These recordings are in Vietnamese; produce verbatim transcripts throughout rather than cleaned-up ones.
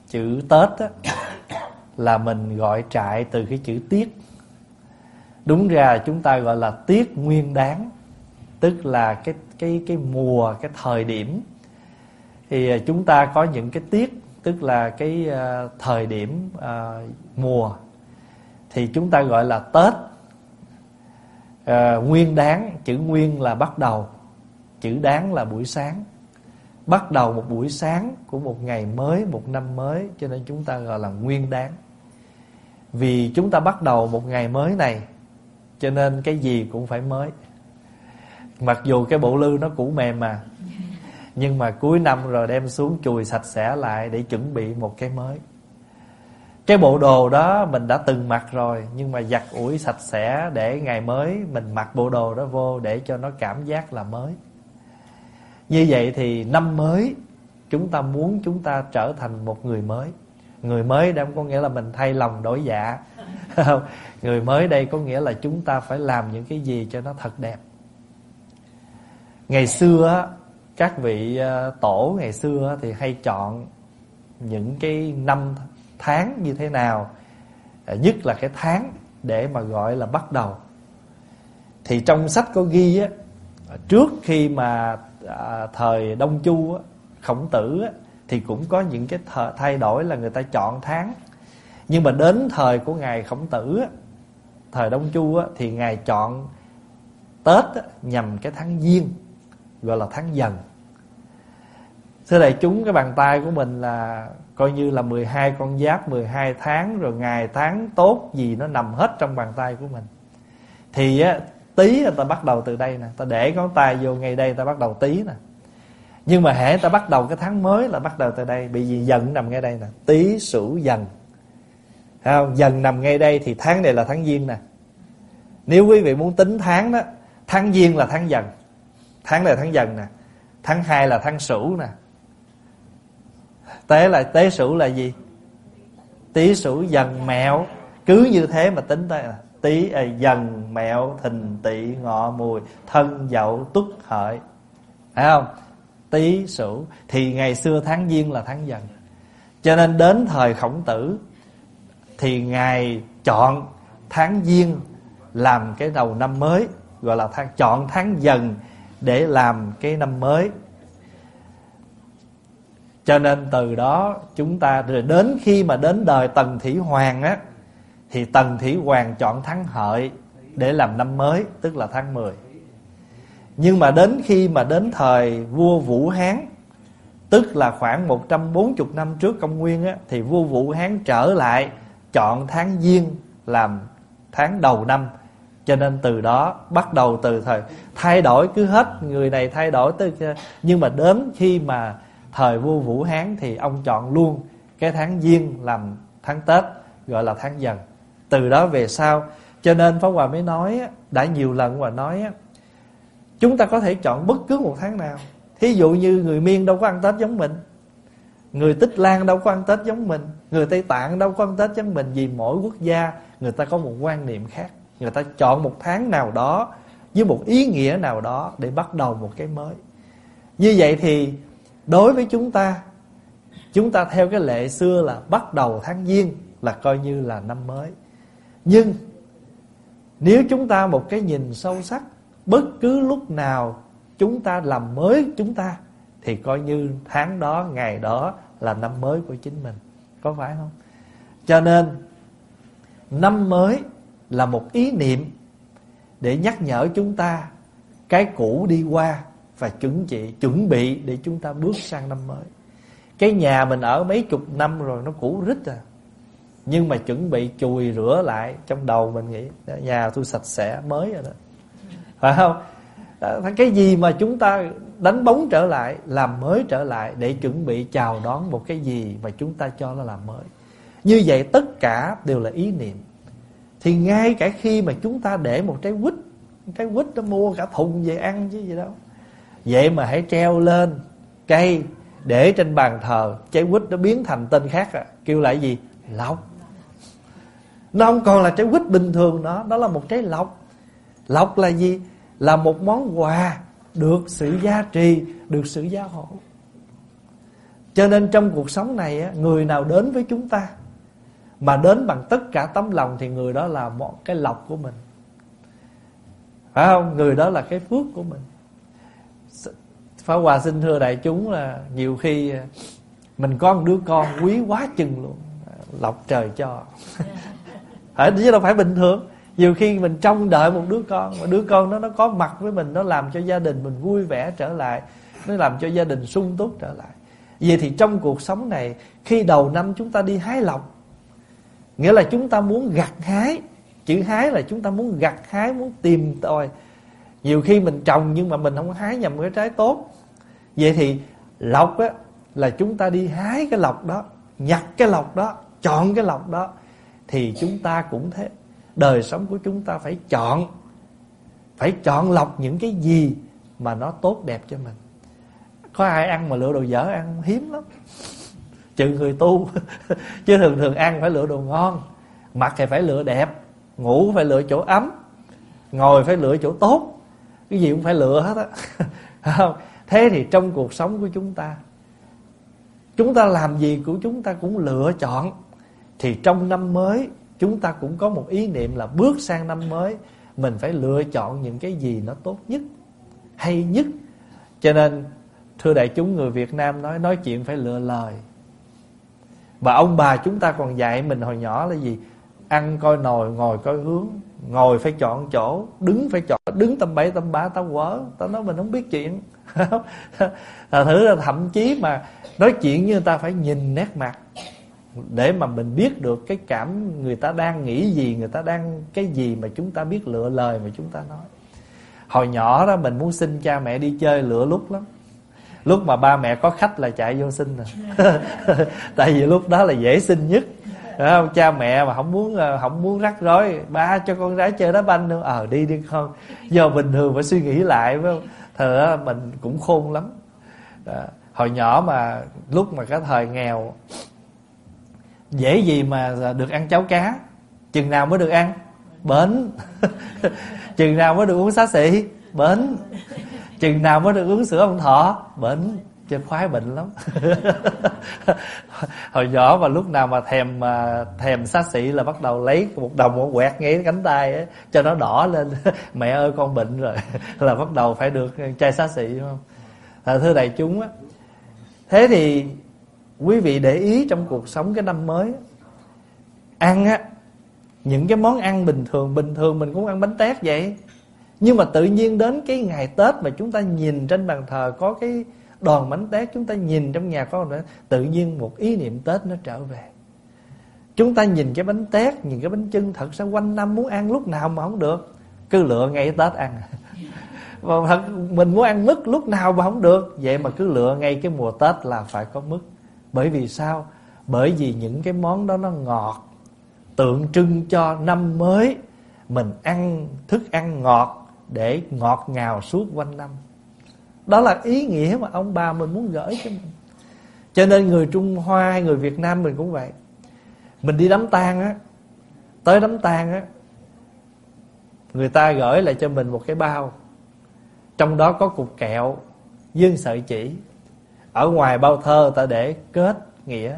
chữ Tết á, là mình gọi trại từ cái chữ tiết. Đúng ra chúng ta gọi là tiết nguyên đáng, tức là cái cái cái mùa, cái thời điểm. Thì chúng ta có những cái tiết, tức là cái uh, thời điểm uh, mùa, thì chúng ta gọi là Tết. uh, Nguyên đáng, chữ nguyên là bắt đầu, chữ đáng là buổi sáng. Bắt đầu một buổi sáng của một ngày mới, một năm mới, cho nên chúng ta gọi là nguyên đáng. Vì chúng ta bắt đầu một ngày mới này, cho nên cái gì cũng phải mới. Mặc dù cái bộ lư nó cũ mềm mà, nhưng mà cuối năm rồi đem xuống chùi sạch sẽ lại để chuẩn bị một cái mới. Cái bộ đồ đó mình đã từng mặc rồi, nhưng mà giặt ủi sạch sẽ để ngày mới mình mặc bộ đồ đó vô, để cho nó cảm giác là mới. Như vậy thì năm mới, chúng ta muốn chúng ta trở thành một người mới. Người mới đây không có nghĩa là mình thay lòng đổi dạ. Người mới đây có nghĩa là chúng ta phải làm những cái gì cho nó thật đẹp. Ngày xưa, các vị tổ ngày xưa thì hay chọn những cái năm tháng như thế nào, nhất là cái tháng để mà gọi là bắt đầu. Thì trong sách có ghi á, trước khi mà à, thời Đông Chu á, Khổng Tử á, thì cũng có những cái th- thay đổi là người ta chọn tháng. Nhưng mà đến thời của ngài Khổng Tử á, thời Đông Chu á, thì ngài chọn Tết á, nhằm cái tháng Giêng, gọi là tháng Dần. Thưa đại chúng, cái bàn tay của mình là coi như là mười hai con giáp, mười hai tháng, rồi ngày tháng tốt gì nó nằm hết trong bàn tay của mình. Thì á, Tý ta bắt đầu từ đây nè, ta để ngón tay vô ngay đây, ta bắt đầu Tý nè. Nhưng mà hễ ta bắt đầu cái tháng mới là bắt đầu từ đây, bởi vì Dần nằm ngay đây nè, Tý Sửu Dần. Thấy không? Dần nằm ngay đây thì tháng này là tháng Giêng nè. Nếu quý vị muốn tính tháng đó, tháng Giêng là tháng Dần, tháng này là tháng Dần nè. Tháng hai là tháng Sửu nè. Tế là Tế Sửu là gì? Tý Sửu Dần Mẹo. Cứ như thế mà tính tới là Tý à, Dần Mẹo Thìn Tỵ Ngọ Mùi Thân Dậu Tuất Hợi. Phải không? Tý Sửu. Thì ngày xưa tháng Giêng là tháng Dần. Cho nên đến thời Khổng Tử thì ngài chọn tháng Giêng làm cái đầu năm mới, gọi là tháng, chọn tháng Dần để làm cái năm mới. Cho nên từ đó chúng ta, rồi đến khi mà đến đời Tần Thủy Hoàng á, thì Tần Thủy Hoàng chọn tháng Hợi để làm năm mới, tức là tháng mười. Nhưng mà đến khi mà đến thời vua Vũ Hán, tức là khoảng một trăm bốn mươi năm trước công nguyên á, thì vua Vũ Hán trở lại chọn tháng Giêng làm tháng đầu năm. Cho nên từ đó bắt đầu từ thời thay đổi, cứ hết người này thay đổi tới, nhưng mà đến khi mà thời vua Vũ Hán thì ông chọn luôn cái tháng Giêng làm tháng Tết, gọi là tháng Dần. Từ đó về sau, cho nên Pháp Hòa mới nói, đã nhiều lần Hòa nói, chúng ta có thể chọn bất cứ một tháng nào. Thí dụ như người Miên đâu có ăn Tết giống mình, người Tích Lan đâu có ăn Tết giống mình, người Tây Tạng đâu có ăn Tết giống mình. Vì mỗi quốc gia người ta có một quan niệm khác, người ta chọn một tháng nào đó với một ý nghĩa nào đó để bắt đầu một cái mới. Như vậy thì đối với chúng ta, chúng ta theo cái lệ xưa là bắt đầu tháng Giêng là coi như là năm mới. Nhưng nếu chúng ta một cái nhìn sâu sắc, bất cứ lúc nào chúng ta làm mới chúng ta, thì coi như tháng đó, ngày đó là năm mới của chính mình. Có phải không? Cho nên năm mới là một ý niệm để nhắc nhở chúng ta cái cũ đi qua và chuẩn bị, chuẩn bị để chúng ta bước sang năm mới. Cái nhà mình ở mấy chục năm rồi nó cũ rích à, nhưng mà chuẩn bị chùi rửa lại, trong đầu mình nghĩ nhà tôi sạch sẽ mới rồi đó. Phải không? Cái gì mà chúng ta đánh bóng trở lại, làm mới trở lại để chuẩn bị chào đón một cái gì mà chúng ta cho nó làm mới. Như vậy tất cả đều là ý niệm. Thì ngay cả khi mà chúng ta để một trái quýt, trái quýt nó mua cả thùng về ăn chứ gì đâu. Vậy mà hãy treo lên cây để trên bàn thờ, trái quýt nó biến thành tên khác à, kêu lại gì? Lộc. Nó không còn là trái quýt bình thường nữa, đó là một trái lộc. Lộc là gì? Là một món quà được sự gia trì, được sự gia hộ. Cho nên trong cuộc sống này á, người nào đến với chúng ta mà đến bằng tất cả tấm lòng thì người đó là một cái lộc của mình, phải không? Người đó là cái phước của mình. Pháp Hòa xin thưa đại chúng là nhiều khi mình có một đứa con quý quá chừng luôn, lộc trời cho. Phải, chứ đâu phải bình thường. Nhiều khi mình trông đợi một đứa con, mà đứa con đó nó có mặt với mình, nó làm cho gia đình mình vui vẻ trở lại, nó làm cho gia đình sung túc trở lại. Vậy thì trong cuộc sống này, khi đầu năm chúng ta đi hái lộc, nghĩa là chúng ta muốn gặt hái. Chữ hái là chúng ta muốn gặt hái, muốn tìm tòi. Nhiều khi mình trồng nhưng mà mình không hái nhầm cái trái tốt. Vậy thì lộc á, là chúng ta đi hái cái lộc đó, nhặt cái lộc đó, chọn cái lộc đó. Thì chúng ta cũng thế. Đời sống của chúng ta phải chọn, phải chọn lọc những cái gì mà nó tốt đẹp cho mình. Có ai ăn mà lựa đồ dở ăn hiếm lắm, trừ người tu. Chứ thường thường ăn phải lựa đồ ngon, mặc thì phải lựa đẹp, ngủ phải lựa chỗ ấm, ngồi phải lựa chỗ tốt, cái gì cũng phải lựa hết á. Thế thì trong cuộc sống của chúng ta, chúng ta làm gì của chúng ta cũng lựa chọn. Thì trong năm mới chúng ta cũng có một ý niệm là bước sang năm mới mình phải lựa chọn những cái gì nó tốt nhất, hay nhất. Cho nên thưa đại chúng, người Việt Nam nói nói chuyện phải lựa lời. Và ông bà chúng ta còn dạy mình hồi nhỏ là gì? Ăn coi nồi, ngồi coi hướng. Ngồi phải chọn chỗ, đứng phải chọn. Đứng tầm bậy tầm bạ tao quở, tao nói mình không biết chuyện. Là thử là thậm chí mà nói chuyện như người ta phải nhìn nét mặt, để mà mình biết được cái cảm người ta đang nghĩ gì, người ta đang cái gì, mà chúng ta biết lựa lời mà chúng ta nói. Hồi nhỏ đó mình muốn xin cha mẹ đi chơi lựa lúc lắm. Lúc mà ba mẹ có khách là chạy vô xin rồi. Tại vì lúc đó là dễ xin nhất. Đúng không? Cha mẹ mà không muốn không muốn rắc rối, ba cho con gái chơi đá banh nữa, ờ đi đi con. Do bình thường phải suy nghĩ lại, phải không? Thật mình cũng khôn lắm. Đó. Hồi nhỏ mà lúc mà cái thời nghèo, dễ gì mà được ăn cháo cá. Chừng nào mới được ăn? Bến. Chừng nào mới được uống xá xị? Bến. Chừng nào mới được uống sữa ông thọ? Bến. Trên khoái bệnh lắm. Hồi nhỏ mà lúc nào mà thèm thèm xá xị là bắt đầu lấy một đồng một quẹt ngay cánh tay ấy, cho nó đỏ lên. Mẹ ơi con bệnh rồi. Là bắt đầu phải được chai xá xị, đúng không? À, thưa đại chúng á, thế thì quý vị để ý trong cuộc sống cái năm mới, ăn á, những cái món ăn bình thường, bình thường mình cũng ăn bánh tét vậy. Nhưng mà tự nhiên đến cái ngày Tết mà chúng ta nhìn trên bàn thờ có cái đòn bánh tét, chúng ta nhìn trong nhà có một, tự nhiên một ý niệm Tết nó trở về. Chúng ta nhìn cái bánh tét, nhìn cái bánh chưng, thật ra quanh năm muốn ăn lúc nào mà không được, cứ lựa ngay Tết ăn. Và thật mình muốn ăn mứt lúc nào mà không được, vậy mà cứ lựa ngay cái mùa Tết là phải có mứt. Bởi vì sao? Bởi vì những cái món đó nó ngọt, tượng trưng cho năm mới mình ăn thức ăn ngọt để ngọt ngào suốt quanh năm. Đó là ý nghĩa mà ông bà mình muốn gửi cho mình. Cho nên người Trung Hoa hay người Việt Nam mình cũng vậy. Mình đi đám tang á, tới đám tang á, người ta gửi lại cho mình một cái bao, trong đó có cục kẹo với sợi chỉ. Ở ngoài bao thơ ta để kết nghĩa.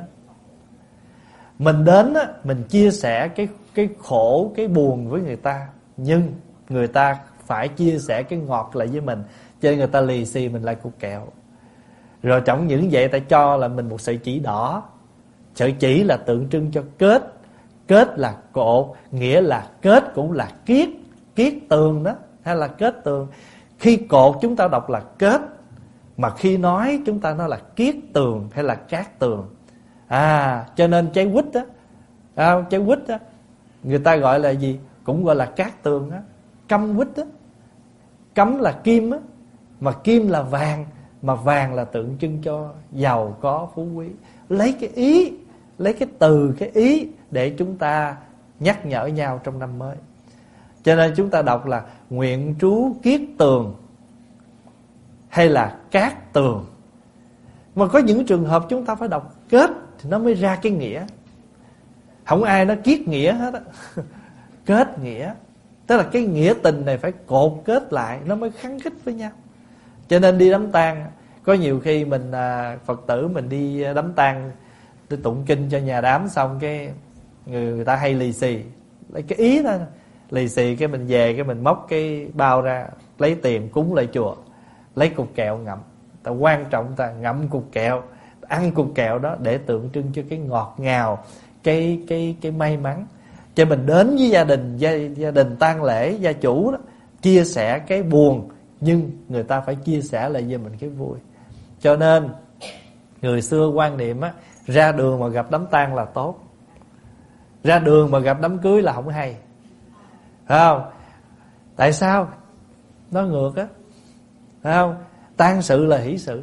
Mình đến á, mình chia sẻ cái cái khổ, cái buồn với người ta, nhưng người ta phải chia sẻ cái ngọt lại với mình, cho nên người ta lì xì mình lại cục kẹo. Rồi trong những vậy ta cho là mình một sợi chỉ đỏ. Sợi chỉ là tượng trưng cho kết. Kết là cột, nghĩa là kết cũng là kiết, kiết tường đó, hay là kết tường. Khi cột chúng ta đọc là kết, mà khi nói chúng ta nói là kiết tường hay là cát tường. À, cho nên trái quýt á, à, trái quýt á, người ta gọi là gì? Cũng gọi là cát tường á. Căm quýt á, cấm là kim á, mà kim là vàng, mà vàng là tượng trưng cho giàu có phú quý. Lấy cái ý, lấy cái từ, cái ý để chúng ta nhắc nhở nhau trong năm mới. Cho nên chúng ta đọc là nguyện trú kiết tường hay là cát tường. Mà có những trường hợp chúng ta phải đọc kết thì nó mới ra cái nghĩa. Không ai nó kiết nghĩa hết á. Kết nghĩa, tức là cái nghĩa tình này phải cột kết lại, nó mới khăng khít với nhau. Cho nên đi đám tang, Có nhiều khi mình à, Phật tử mình đi đám tang, đi tụng kinh cho nhà đám xong cái người, người ta hay lì xì, lấy cái ý thôi, lì xì cái mình về cái mình móc cái bao ra, lấy tiền cúng lại chùa, lấy cục kẹo ngậm. Ta quan trọng ta ngậm cục kẹo, ăn cục kẹo đó để tượng trưng cho cái ngọt ngào, cái cái cái may mắn. Cho mình đến với gia đình, gia, gia đình tang lễ, gia chủ đó, chia sẻ cái buồn, nhưng người ta phải chia sẻ lại với mình cái vui. Cho nên người xưa quan niệm á, ra đường mà gặp đám tang là tốt, ra đường mà gặp đám cưới là không hay, phải không? Tại sao? Nó ngược á, phải không? Tang sự là hỷ sự,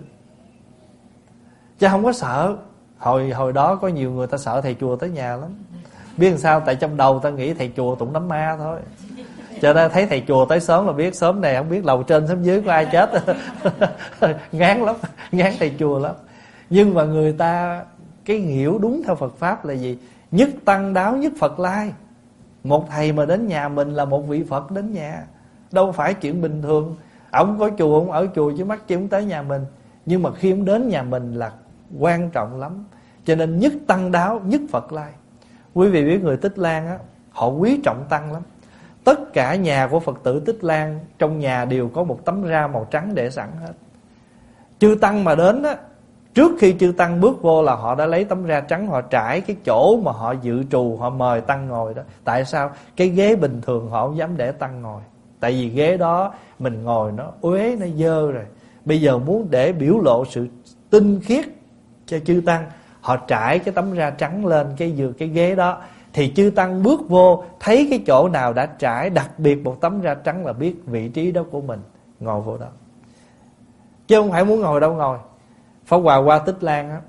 chứ không có sợ. Hồi hồi đó có nhiều người ta sợ thầy chùa tới nhà lắm. Biết làm sao? Tại trong đầu ta nghĩ thầy chùa tụng đám ma thôi. Cho nên thấy thầy chùa tới sớm là biết sớm này không biết lầu trên sớm dưới có ai chết. Ngán lắm, ngán thầy chùa lắm. Nhưng mà người ta cái hiểu đúng theo Phật Pháp là gì? Nhất tăng đáo nhất Phật lai. Một thầy mà đến nhà mình là một vị Phật đến nhà, đâu phải chuyện bình thường. Ông có chùa, ông ở chùa chứ mắc chi ông tới nhà mình. Nhưng mà khi ông đến nhà mình là quan trọng lắm. Cho nên nhất tăng đáo nhất Phật lai. Quý vị biết người Tích Lan á, họ quý trọng tăng lắm. Tất cả nhà của Phật tử Tích Lan, trong nhà đều có một tấm ra màu trắng để sẵn hết. Chư tăng mà đến á, trước khi chư tăng bước vô là họ đã lấy tấm ra trắng, họ trải cái chỗ mà họ dự trù, họ mời tăng ngồi đó. Tại sao? Cái ghế bình thường họ không dám để tăng ngồi. Tại vì ghế đó mình ngồi nó uế, nó dơ rồi. Bây giờ muốn để biểu lộ sự tinh khiết cho chư tăng, họ trải cái tấm ra trắng lên cái giường cái ghế đó. Thì chư tăng bước vô, thấy cái chỗ nào đã trải đặc biệt một tấm ra trắng là biết vị trí đó của mình, ngồi vô đó. Chứ không phải muốn ngồi đâu ngồi. Pháp Hòa qua Tích Lan á,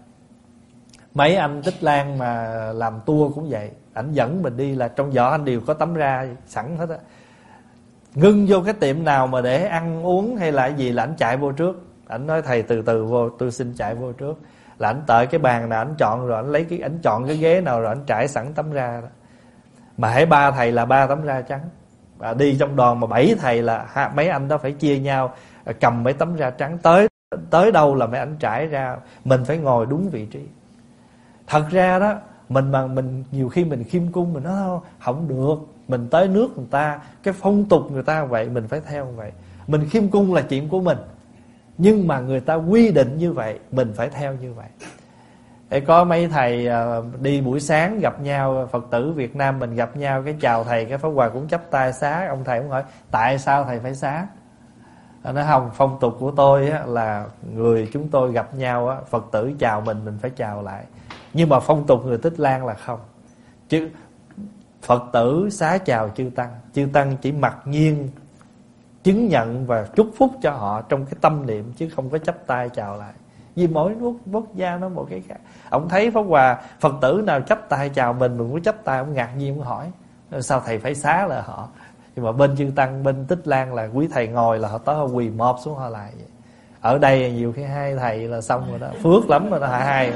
mấy anh Tích Lan mà làm tour cũng vậy, ảnh dẫn mình đi là trong giỏ anh đều có tấm ra sẵn hết á. Ngưng vô cái tiệm nào mà để ăn uống hay là gì là ảnh chạy vô trước. Ảnh nói thầy từ từ vô, tôi xin chạy vô trước. Là ảnh tới cái bàn nào ảnh chọn rồi ảnh lấy cái ảnh chọn cái ghế nào rồi ảnh trải sẵn tấm ra đó. Mà hễ ba thầy là ba tấm ra trắng. Và đi trong đoàn mà bảy thầy là ha, mấy anh đó phải chia nhau cầm mấy tấm ra trắng, tới tới đâu là mấy anh trải ra, mình phải ngồi đúng vị trí. Thật ra đó, mình mà mình nhiều khi mình khiêm cung mình nói không được, mình tới nước người ta, cái phong tục người ta vậy mình phải theo vậy. Mình khiêm cung là chuyện của mình, nhưng mà người ta quy định như vậy, mình phải theo như vậy. Để có mấy thầy đi buổi sáng gặp nhau, Phật tử Việt Nam mình gặp nhau, cái chào thầy, cái Pháp Hòa cũng chắp tay xá. Ông thầy cũng hỏi tại sao thầy phải xá. Nó nói không, phong tục của tôi á, là người chúng tôi gặp nhau á, Phật tử chào mình, mình phải chào lại. Nhưng mà phong tục người Tích Lan là không. Chứ Phật tử xá chào chư tăng, chư tăng chỉ mặc nhiên chứng nhận và chúc phúc cho họ trong cái tâm niệm, chứ không có chắp tay chào lại. Vì mỗi quốc gia nó một cái khác. Ông thấy Pháp Hòa Phật tử nào chắp tay chào mình, mình cũng chắp tay, ông ngạc nhiên, ông hỏi sao thầy phải xá là họ. Nhưng mà bên chư tăng, bên Tích Lan là quý thầy ngồi là họ tới họ quỳ mọp xuống họ lại vậy. Ở đây nhiều khi hai thầy là xong rồi đó, phước lắm rồi đó, hai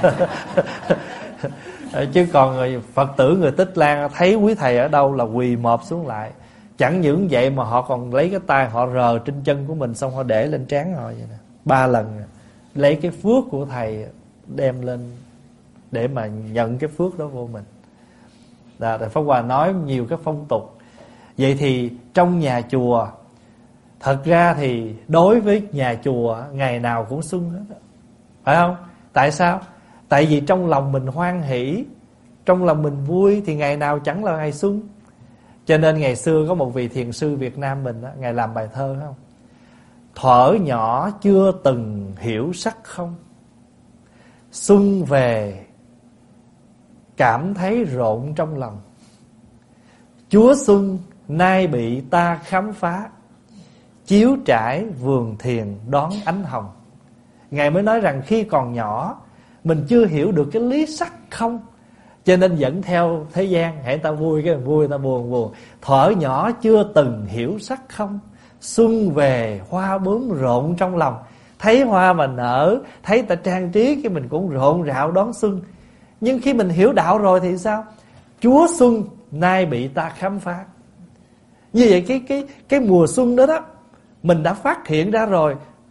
chứ còn người Phật tử người Tích Lan thấy quý thầy ở đâu là quỳ mọp xuống lại. Chẳng những vậy mà họ còn lấy cái tay họ rờ trên chân của mình, xong họ để lên trán họ vậy nè, ba lần lấy cái phước của thầy đem lên để mà nhận cái phước đó vô mình. Đó, Pháp Hòa nói nhiều cái phong tục. Vậy thì trong nhà chùa, thật ra thì đối với nhà chùa ngày nào cũng xuân hết, phải không? Tại sao? Tại vì trong lòng mình hoan hỷ, trong lòng mình vui thì ngày nào chẳng là ngày xuân. Cho nên ngày xưa có một vị thiền sư Việt Nam mình đó, ngài làm bài thơ không? Thuở nhỏ chưa từng hiểu sắc không, xuân về cảm thấy rộn trong lòng. Chúa xuân nay bị ta khám phá, chiếu trải vườn thiền đón ánh hồng. Ngài mới nói rằng khi còn nhỏ mình chưa hiểu được cái lý sắc không, cho nên dẫn theo thế gian, hễ ta vui cái vui, ta buồn buồn. Thuở nhỏ chưa từng hiểu sắc không, xuân về hoa bướm rộn trong lòng. Thấy hoa mà nở, thấy ta trang trí cái mình cũng rộn rạo đón xuân. Nhưng khi mình hiểu đạo rồi thì sao? Chúa xuân nay bị ta khám phá. Như vậy cái cái cái mùa xuân đó đó mình đã phát hiện ra rồi,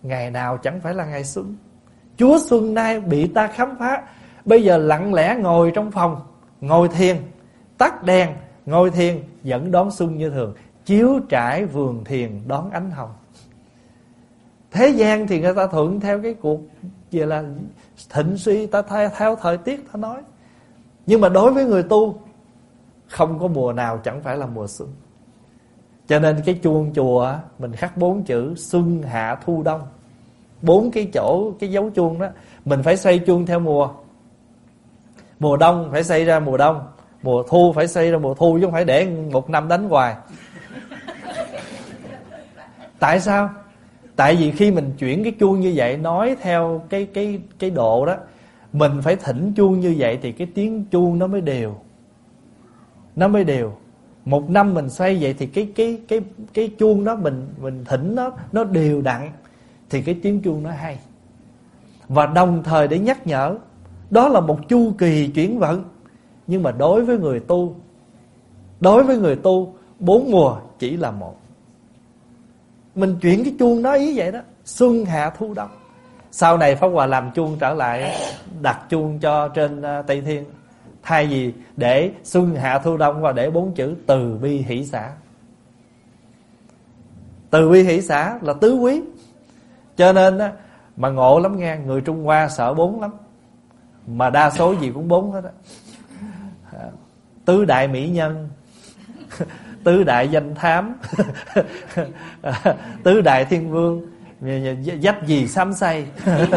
Ngày nào chẳng phải là ngày xuân. Chúa xuân nay bị ta khám phá. Bây giờ lặng lẽ ngồi trong phòng, ngồi thiền, tắt đèn, ngồi thiền, vẫn đón xuân như thường. Chiếu trải vườn thiền đón ánh hồng. Thế gian thì người ta thuận theo cái cuộc vậy là thịnh suy, ta theo, theo thời tiết ta nói. Nhưng mà đối với người tu, không có mùa nào chẳng phải là mùa xuân. Cho nên cái chuông chùa mình khắc bốn chữ xuân hạ thu đông. Bốn cái chỗ, cái dấu chuông đó, mình phải xoay chuông theo mùa. Mùa đông phải xoay ra mùa đông, mùa thu phải xoay ra mùa thu, chứ không phải để một năm đánh hoài. Tại sao? Tại vì khi mình chuyển cái chuông như vậy, nói theo cái cái cái độ đó, mình phải thỉnh chuông như vậy thì cái tiếng chuông nó mới đều. Nó mới đều. Một năm mình xoay vậy thì cái cái cái cái chuông đó mình mình thỉnh nó nó đều đặn thì cái tiếng chuông nó hay. Và đồng thời để nhắc nhở, đó là một chu kỳ chuyển vận. Nhưng mà đối với người tu, đối với người tu, bốn mùa chỉ là một. Mình chuyển cái chuông nó ý vậy đó, xuân hạ thu đông. Sau này Pháp Hòa làm chuông trở lại, đặt chuông cho trên Tây Thiên. Thay vì để xuân hạ thu đông và để bốn chữ từ bi hỷ xả. Từ bi hỷ xả là tứ quý. Cho nên á, mà ngộ lắm nghe, người Trung Hoa sợ bốn lắm. Mà đa số gì cũng bốn hết á. Tứ đại mỹ nhân, tứ đại danh thám, tứ đại thiên vương, dách gì xám say.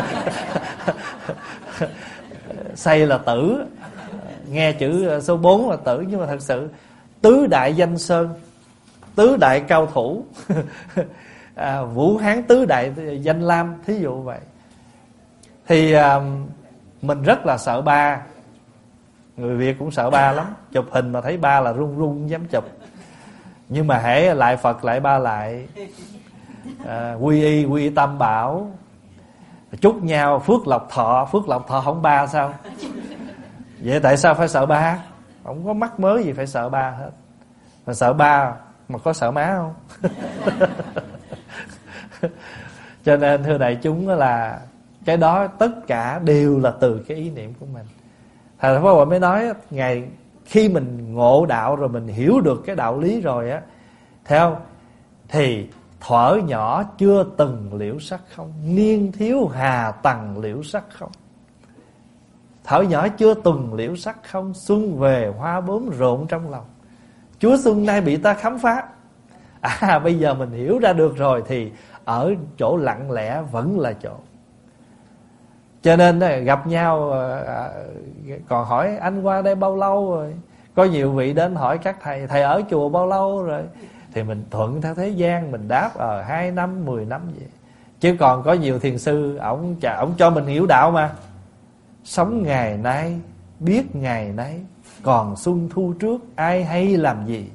Say là tử. Nghe chữ số bốn là tử, nhưng mà thật sự tứ đại danh sơn, tứ đại cao thủ, à, Vũ Hán tứ đại danh lam, thí dụ vậy. Thì à, mình rất là sợ ba. Người Việt cũng sợ ba lắm. Chụp hình mà thấy ba là run run không dám chụp. Nhưng mà hễ lại Phật lại ba lại, à, quy y quy y tam bảo, chúc nhau phước lộc thọ. Phước lộc thọ không ba sao? Vậy tại sao phải sợ ba? Không có mắc mớ gì phải sợ ba hết. Mà sợ ba mà có sợ má không? Cho nên thưa đại chúng là cái đó tất cả đều là từ cái ý niệm của mình. Thầy Pháp Hòa mới nói, ngày khi mình ngộ đạo rồi, mình hiểu được cái đạo lý rồi á, theo thì thuở nhỏ chưa từng liễu sắc không, niên thiếu hà tầng liễu sắc không. Thuở nhỏ chưa từng liễu sắc không, xuân về hoa bướm rộn trong lòng. Chúa xuân nay bị ta khám phá. À bây giờ mình hiểu ra được rồi thì ở chỗ lặng lẽ vẫn là chỗ. Cho nên gặp nhau còn hỏi anh qua đây bao lâu rồi. Có nhiều vị đến hỏi các thầy, thầy ở chùa bao lâu rồi. Thì mình thuận theo thế gian, mình đáp ở hai năm, mười năm vậy. Chứ còn có nhiều thiền sư, ổng ổng cho mình hiểu đạo mà. Sống ngày nay, biết ngày nay, còn xuân thu trước, ai hay làm gì.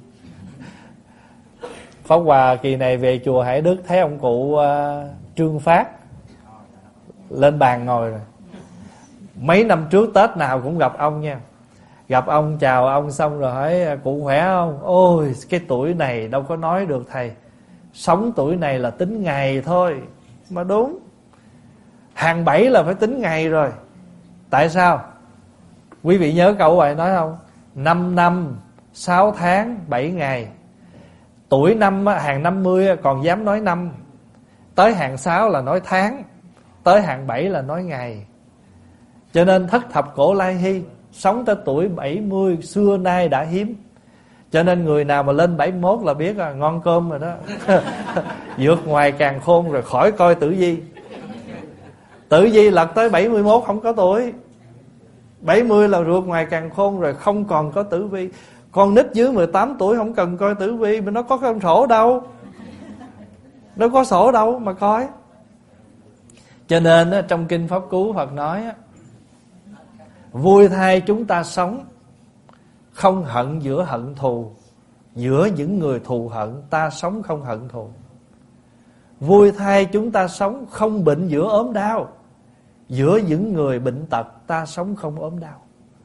Pháp Hòa kỳ này về chùa Hải Đức thấy ông cụ uh, Trương Phát lên bàn ngồi rồi. Mấy năm trước Tết nào cũng gặp ông nha. Gặp ông chào ông xong rồi hỏi cụ khỏe không? Ôi cái tuổi này đâu có nói được thầy. Sống tuổi này là tính ngày thôi. Mà đúng. Hàng bảy là phải tính ngày rồi. Tại sao? Quý vị nhớ câu vậy nói không? Năm năm, sáu tháng, bảy ngày. Tuổi năm hàng năm mươi còn dám nói năm. Tới hàng sáu là nói tháng. Tới hàng bảy là nói ngày. Cho nên thất thập cổ lai hy, sống tới tuổi bảy mươi xưa nay đã hiếm. Cho nên người nào mà lên bảy mươi mốt là biết là ngon cơm rồi đó. Vượt ngoài càn khôn rồi, khỏi coi tử vi. Tử vi lật tới bảy mươi mốt không có tuổi. Bảy mươi là vượt ngoài càn khôn rồi, không còn có tử vi. Con nít dưới mười tám tuổi không cần coi tử vi, mà nó có cái sổ đâu. Nó có sổ đâu mà coi. Cho nên trong Kinh Pháp Cú Phật nói, vui thay chúng ta sống, không hận giữa hận thù. Giữa những người thù hận, ta sống không hận thù. Vui thay chúng ta sống, không bệnh giữa ốm đau. Giữa những người bệnh tật, ta sống không ốm đau.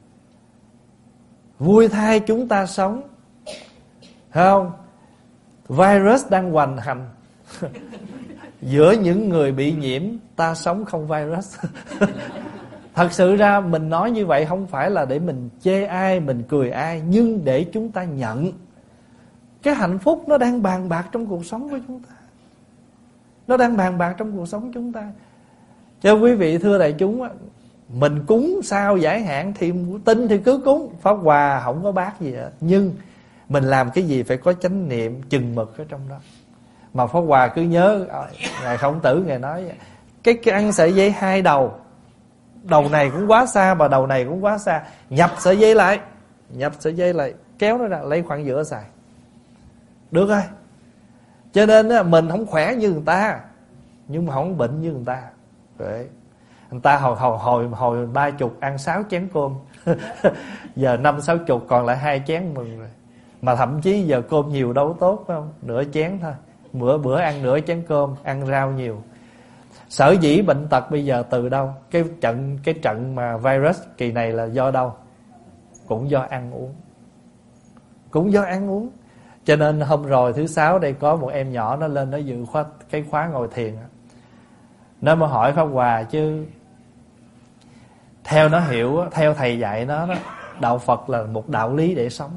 Vui thay chúng ta sống, thấy không? Virus đang hoành hành. Giữa những người bị nhiễm, ta sống không virus. Thật sự ra mình nói như vậy không phải là để mình chê ai, mình cười ai, nhưng để chúng ta nhận cái hạnh phúc nó đang bàn bạc trong cuộc sống của chúng ta. Nó đang bàn bạc trong cuộc sống chúng ta. Cho quý vị thưa đại chúng, mình cúng sao giải hạn thì tin thì cứ cúng, Pháp Hòa không có bác gì hết. Nhưng mình làm cái gì phải có chánh niệm chừng mực ở trong đó. Mà Pháp Hòa cứ nhớ, Ngài Khổng Tử Ngài nói cái, cái ăn sợi dây hai đầu, đầu này cũng quá xa và đầu này cũng quá xa, nhập sợi dây lại, nhập sợi dây lại, kéo nó ra, lấy khoảng giữa xài. Được rồi. Cho nên á, mình không khỏe như người ta, nhưng mà không bệnh như người ta. Đấy. Người ta hồi hồi hồi hồi ba chục ăn sáu chén cơm, giờ năm sáu chục còn lại hai chén mừng rồi. Mà thậm chí giờ cơm nhiều đâu tốt, phải không? Nửa chén thôi. Bữa bữa ăn nửa chén cơm, ăn rau nhiều. Sở dĩ bệnh tật bây giờ từ đâu? Cái trận cái trận mà virus kỳ này là do đâu? Cũng do ăn uống. Cũng do ăn uống. Cho nên hôm rồi thứ sáu đây có một em nhỏ nó lên nó dự khóa cái khóa ngồi thiền. Nó mới hỏi Pháp Hòa chứ theo nó hiểu, theo thầy dạy nó đó, đạo Phật là một đạo lý để sống.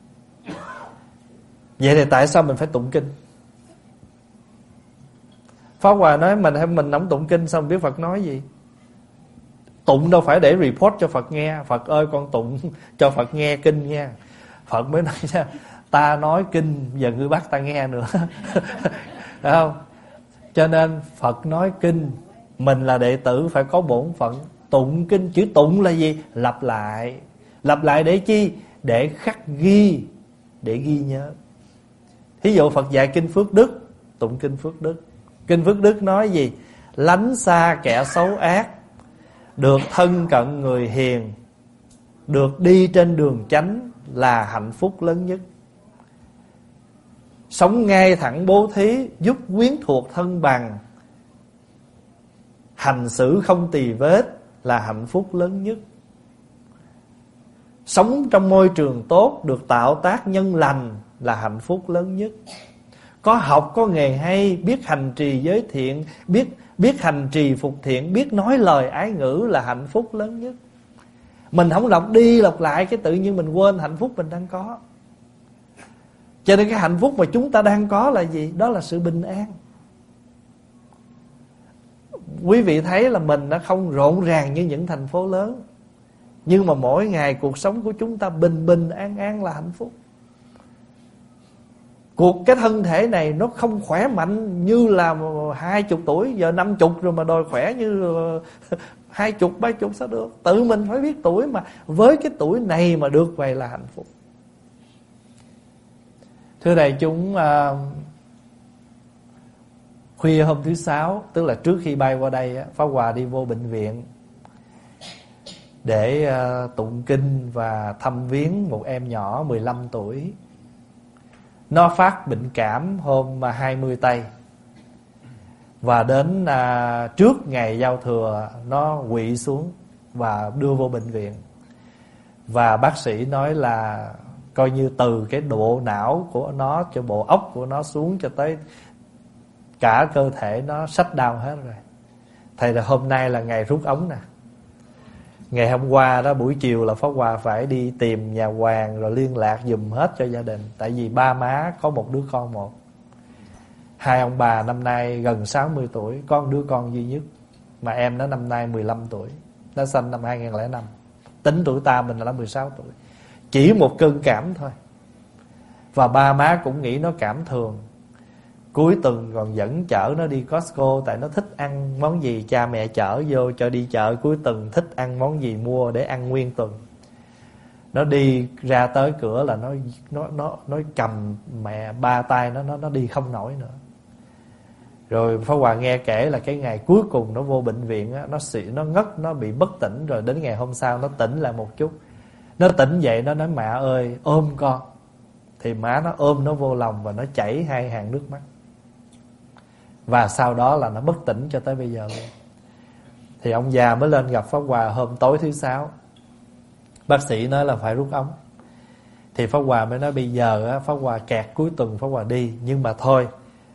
Vậy thì tại sao mình phải tụng kinh? Pháp Hòa nói mình hay mình không tụng kinh sao mình biết Phật nói gì? Tụng đâu phải để report cho Phật nghe. Phật ơi con tụng cho Phật nghe kinh nha. Phật mới nói ra ta nói kinh giờ ngươi bắt ta nghe nữa. Phải không? Cho nên Phật nói kinh, mình là đệ tử phải có bổn phận tụng kinh. Chữ tụng là gì? Lặp lại. Lặp lại để chi? Để khắc ghi, để ghi nhớ. Thí dụ Phật dạy kinh Phước Đức, tụng kinh Phước Đức. Kinh Phước Đức nói gì? Lánh xa kẻ xấu ác, được thân cận người hiền, được đi trên đường chánh là hạnh phúc lớn nhất. Sống ngay thẳng bố thí, giúp quyến thuộc thân bằng, hành xử không tì vết là hạnh phúc lớn nhất. Sống trong môi trường tốt, được tạo tác nhân lành là hạnh phúc lớn nhất. Có học, có nghề hay, biết hành trì giới thiện, biết, biết hành trì phục thiện, biết nói lời ái ngữ là hạnh phúc lớn nhất. Mình không đọc đi đọc lại cái tự nhiên mình quên hạnh phúc mình đang có. Cho nên cái hạnh phúc mà chúng ta đang có là gì? Đó là sự bình an. Quý vị thấy là mình nó không rộn ràng như những thành phố lớn, nhưng mà mỗi ngày cuộc sống của chúng ta bình bình an an là hạnh phúc. Cuộc cái thân thể này nó không khỏe mạnh như là hai chục tuổi, giờ năm chục rồi mà đòi khỏe như hai chục, ba chục sao được? Tự mình phải biết tuổi mà với cái tuổi này mà được vậy là hạnh phúc. Thưa đại chúng, uh, khuya hôm thứ sáu, tức là trước khi bay qua đây, Pháp Hòa đi vô bệnh viện để uh, tụng kinh và thăm viếng một em nhỏ mười lăm tuổi. Nó phát bệnh cảm hôm hai mươi tây. Và đến uh, trước ngày giao thừa nó quỵ xuống và đưa vô bệnh viện. Và bác sĩ nói là coi như từ cái bộ não của nó cho bộ óc của nó xuống cho tới cả cơ thể nó shut down hết rồi. Thầy là hôm nay là ngày rút ống nè. Ngày hôm qua đó buổi chiều là Pháp Hòa phải đi tìm nhà Hoàng rồi liên lạc giùm hết cho gia đình. Tại vì ba má có một đứa con một. Hai ông bà năm nay gần sáu mươi tuổi, có một đứa con duy nhất. Mà em nó năm nay mười lăm tuổi. Nó sinh năm hai nghìn lẻ năm. Tính tuổi ta mình là mười sáu tuổi. Chỉ một cơn cảm thôi. Và ba má cũng nghĩ nó cảm thường. Cuối tuần còn dẫn chở nó đi Costco. Tại nó thích ăn món gì cha mẹ chở vô cho đi chợ. Cuối tuần thích ăn món gì mua để ăn nguyên tuần. Nó đi ra tới cửa là nó nó nó nó cầm mẹ ba tay nó nó nó đi không nổi nữa. Rồi Pháp Hòa nghe kể là cái ngày cuối cùng nó vô bệnh viện á, nó xị nó ngất, nó bị bất tỉnh, rồi đến ngày hôm sau nó tỉnh lại một chút. Nó tỉnh dậy nó nói mẹ ơi ôm con. Thì má nó ôm nó vô lòng và nó chảy hai hàng nước mắt. Và sau đó là nó bất tỉnh cho tới bây giờ luôn. Thì ông già mới lên gặp Pháp Hòa hôm tối thứ sáu. Bác sĩ nói là phải rút ống. Thì Pháp Hòa mới nói bây giờ á, Pháp Hòa kẹt cuối tuần Pháp Hòa đi. Nhưng mà thôi,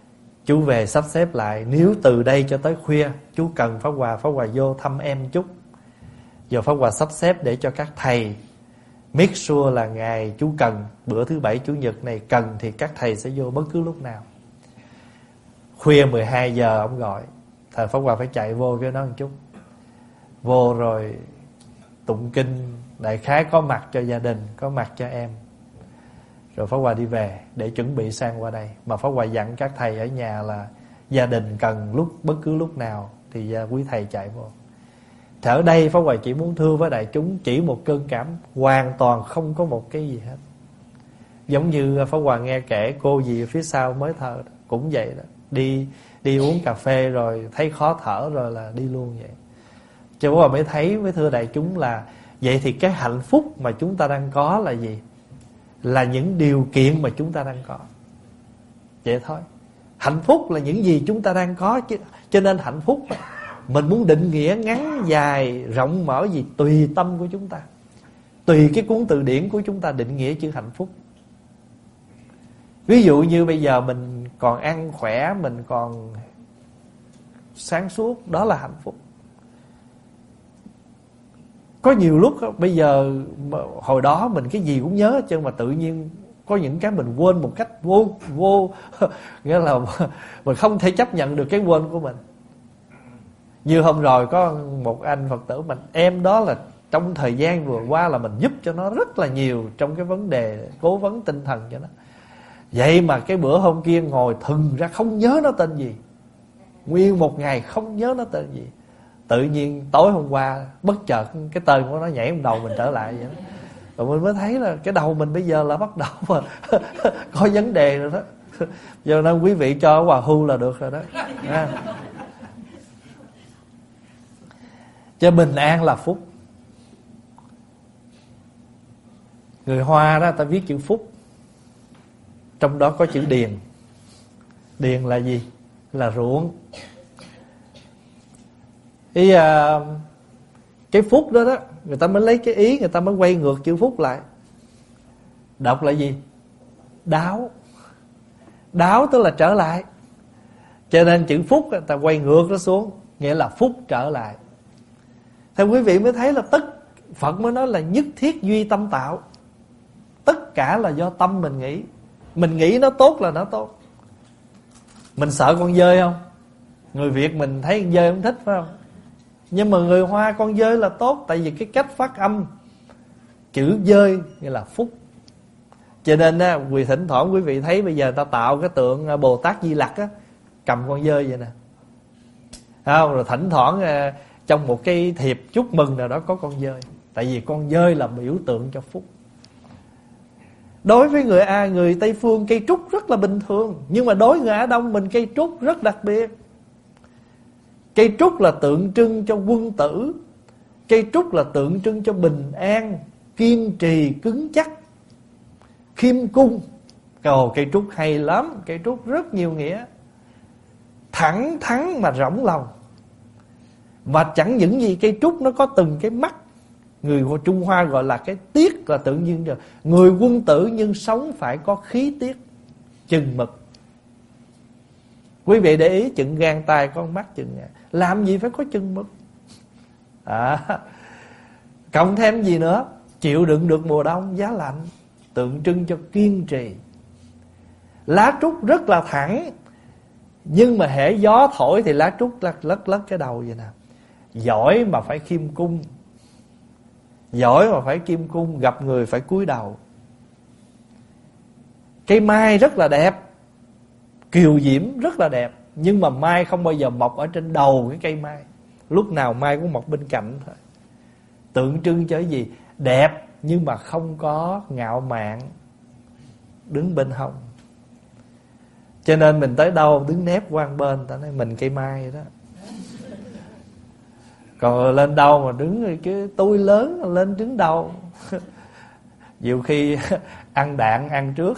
Chú về sắp xếp lại, nếu từ đây cho tới khuya chú cần Pháp Hòa, Pháp Hòa vô thăm em chút. Giờ Pháp Hòa sắp xếp để cho các thầy make sure là ngày chú cần, bữa thứ bảy chủ nhật này cần thì các thầy sẽ vô bất cứ lúc nào. Khuya mười hai giờ ông gọi, thầy Pháp Hòa phải chạy vô với nó một chút. Vô rồi tụng kinh, đại khái có mặt cho gia đình, có mặt cho em. Rồi Pháp Hòa đi về để chuẩn bị sang qua đây. Mà Pháp Hòa dặn các thầy ở nhà là gia đình cần lúc bất cứ lúc nào thì quý thầy chạy vô. Thì ở đây Pháp Hòa chỉ muốn thưa với đại chúng, chỉ một cơn cảm, hoàn toàn không có một cái gì hết. Giống như Pháp Hòa nghe kể cô gì ở phía sau mới thờ cũng vậy đó. Đi đi uống cà phê rồi thấy khó thở rồi là đi luôn vậy. Cho Pháp Hòa mới thấy với thưa đại chúng là vậy thì cái hạnh phúc mà chúng ta đang có là gì? Là những điều kiện mà chúng ta đang có. Vậy thôi. Hạnh phúc là những gì chúng ta đang có chứ. Cho nên hạnh phúc mình muốn định nghĩa ngắn dài rộng mở gì tùy tâm của chúng ta, tùy cái cuốn từ điển của chúng ta định nghĩa chữ hạnh phúc. Ví dụ như bây giờ mình còn ăn khỏe, mình còn sáng suốt, đó là hạnh phúc. Có nhiều lúc bây giờ hồi đó mình cái gì cũng nhớ chứ, mà tự nhiên có những cái mình quên một cách vô vô nghĩa là mình không thể chấp nhận được cái quên của mình. Như hôm rồi có một anh Phật tử mình, em đó là trong thời gian vừa qua là mình giúp cho nó rất là nhiều trong cái vấn đề cố vấn tinh thần cho nó. Vậy mà cái bữa hôm kia ngồi thừng ra không nhớ nó tên gì, nguyên một ngày không nhớ nó tên gì. Tự nhiên tối hôm qua bất chợt cái tên của nó nhảy trong đầu mình trở lại vậy đó. Rồi mình mới thấy là cái đầu mình bây giờ là bắt đầu mà có vấn đề rồi đó. Giờ nên quý vị cho Hòa hưu là được rồi đó. À. Cho bình an là phúc. Người Hoa đó ta viết chữ phúc, trong đó có chữ điền. Điền là gì? Là ruộng. Thì à, cái phúc đó đó, người ta mới lấy cái ý, người ta mới quay ngược chữ phúc lại. Đọc là gì? Đáo. Đáo tức là trở lại. Cho nên chữ phúc người ta quay ngược nó xuống, nghĩa là phúc trở lại. Thì quý vị mới thấy là tất Phật mới nói là nhất thiết duy tâm tạo. Tất cả là do tâm mình nghĩ. Mình nghĩ nó tốt là nó tốt. Mình sợ con dơi không? Người Việt mình thấy con dơi không thích phải không? Nhưng mà người Hoa con dơi là tốt. Tại vì cái cách phát âm chữ dơi nghĩa là phúc. Cho nên á, quý thỉnh thoảng quý vị thấy bây giờ ta tạo cái tượng Bồ Tát Di Lặc á, cầm con dơi vậy nè, không? Rồi thỉnh thoảng trong một cái thiệp chúc mừng nào đó có con dơi. Tại vì con dơi là biểu tượng cho phúc. Đối với người A, người Tây Phương cây trúc rất là bình thường. Nhưng mà đối với người Á Đông mình cây trúc rất đặc biệt. Cây trúc là tượng trưng cho quân tử. Cây trúc là tượng trưng cho bình an, kiên trì, cứng chắc, khiêm cung. Ồ, cây trúc hay lắm. Cây trúc rất nhiều nghĩa. Thẳng thắn mà rỗng lòng. Và chẳng những gì cây trúc nó có từng cái mắt. Người Trung Hoa gọi là cái tiết, là tự nhiên rồi. Người quân tử nhưng sống phải có khí tiết, chừng mực. Quý vị để ý chừng gan tay con mắt chừng ngàn. Làm gì phải có chừng mực à. Cộng thêm gì nữa? Chịu đựng được mùa đông giá lạnh, tượng trưng cho kiên trì. Lá trúc rất là thẳng, nhưng mà hễ gió thổi thì lá trúc lắc lắc lắc cái đầu vậy nè. Giỏi mà phải khiêm cung, giỏi mà phải khiêm cung, gặp người phải cúi đầu. Cây mai rất là đẹp, kiều diễm rất là đẹp, nhưng mà mai không bao giờ mọc ở trên đầu cái cây mai. Lúc nào mai cũng mọc bên cạnh thôi. Tượng trưng cho cái gì? Đẹp nhưng mà không có ngạo mạn, đứng bên hông. Cho nên mình tới đâu đứng nép qua bên, ta nói mình cây mai vậy đó. Còn lên đâu mà đứng cái tôi lớn lên đứng đâu. Nhiều khi ăn đạn ăn trước.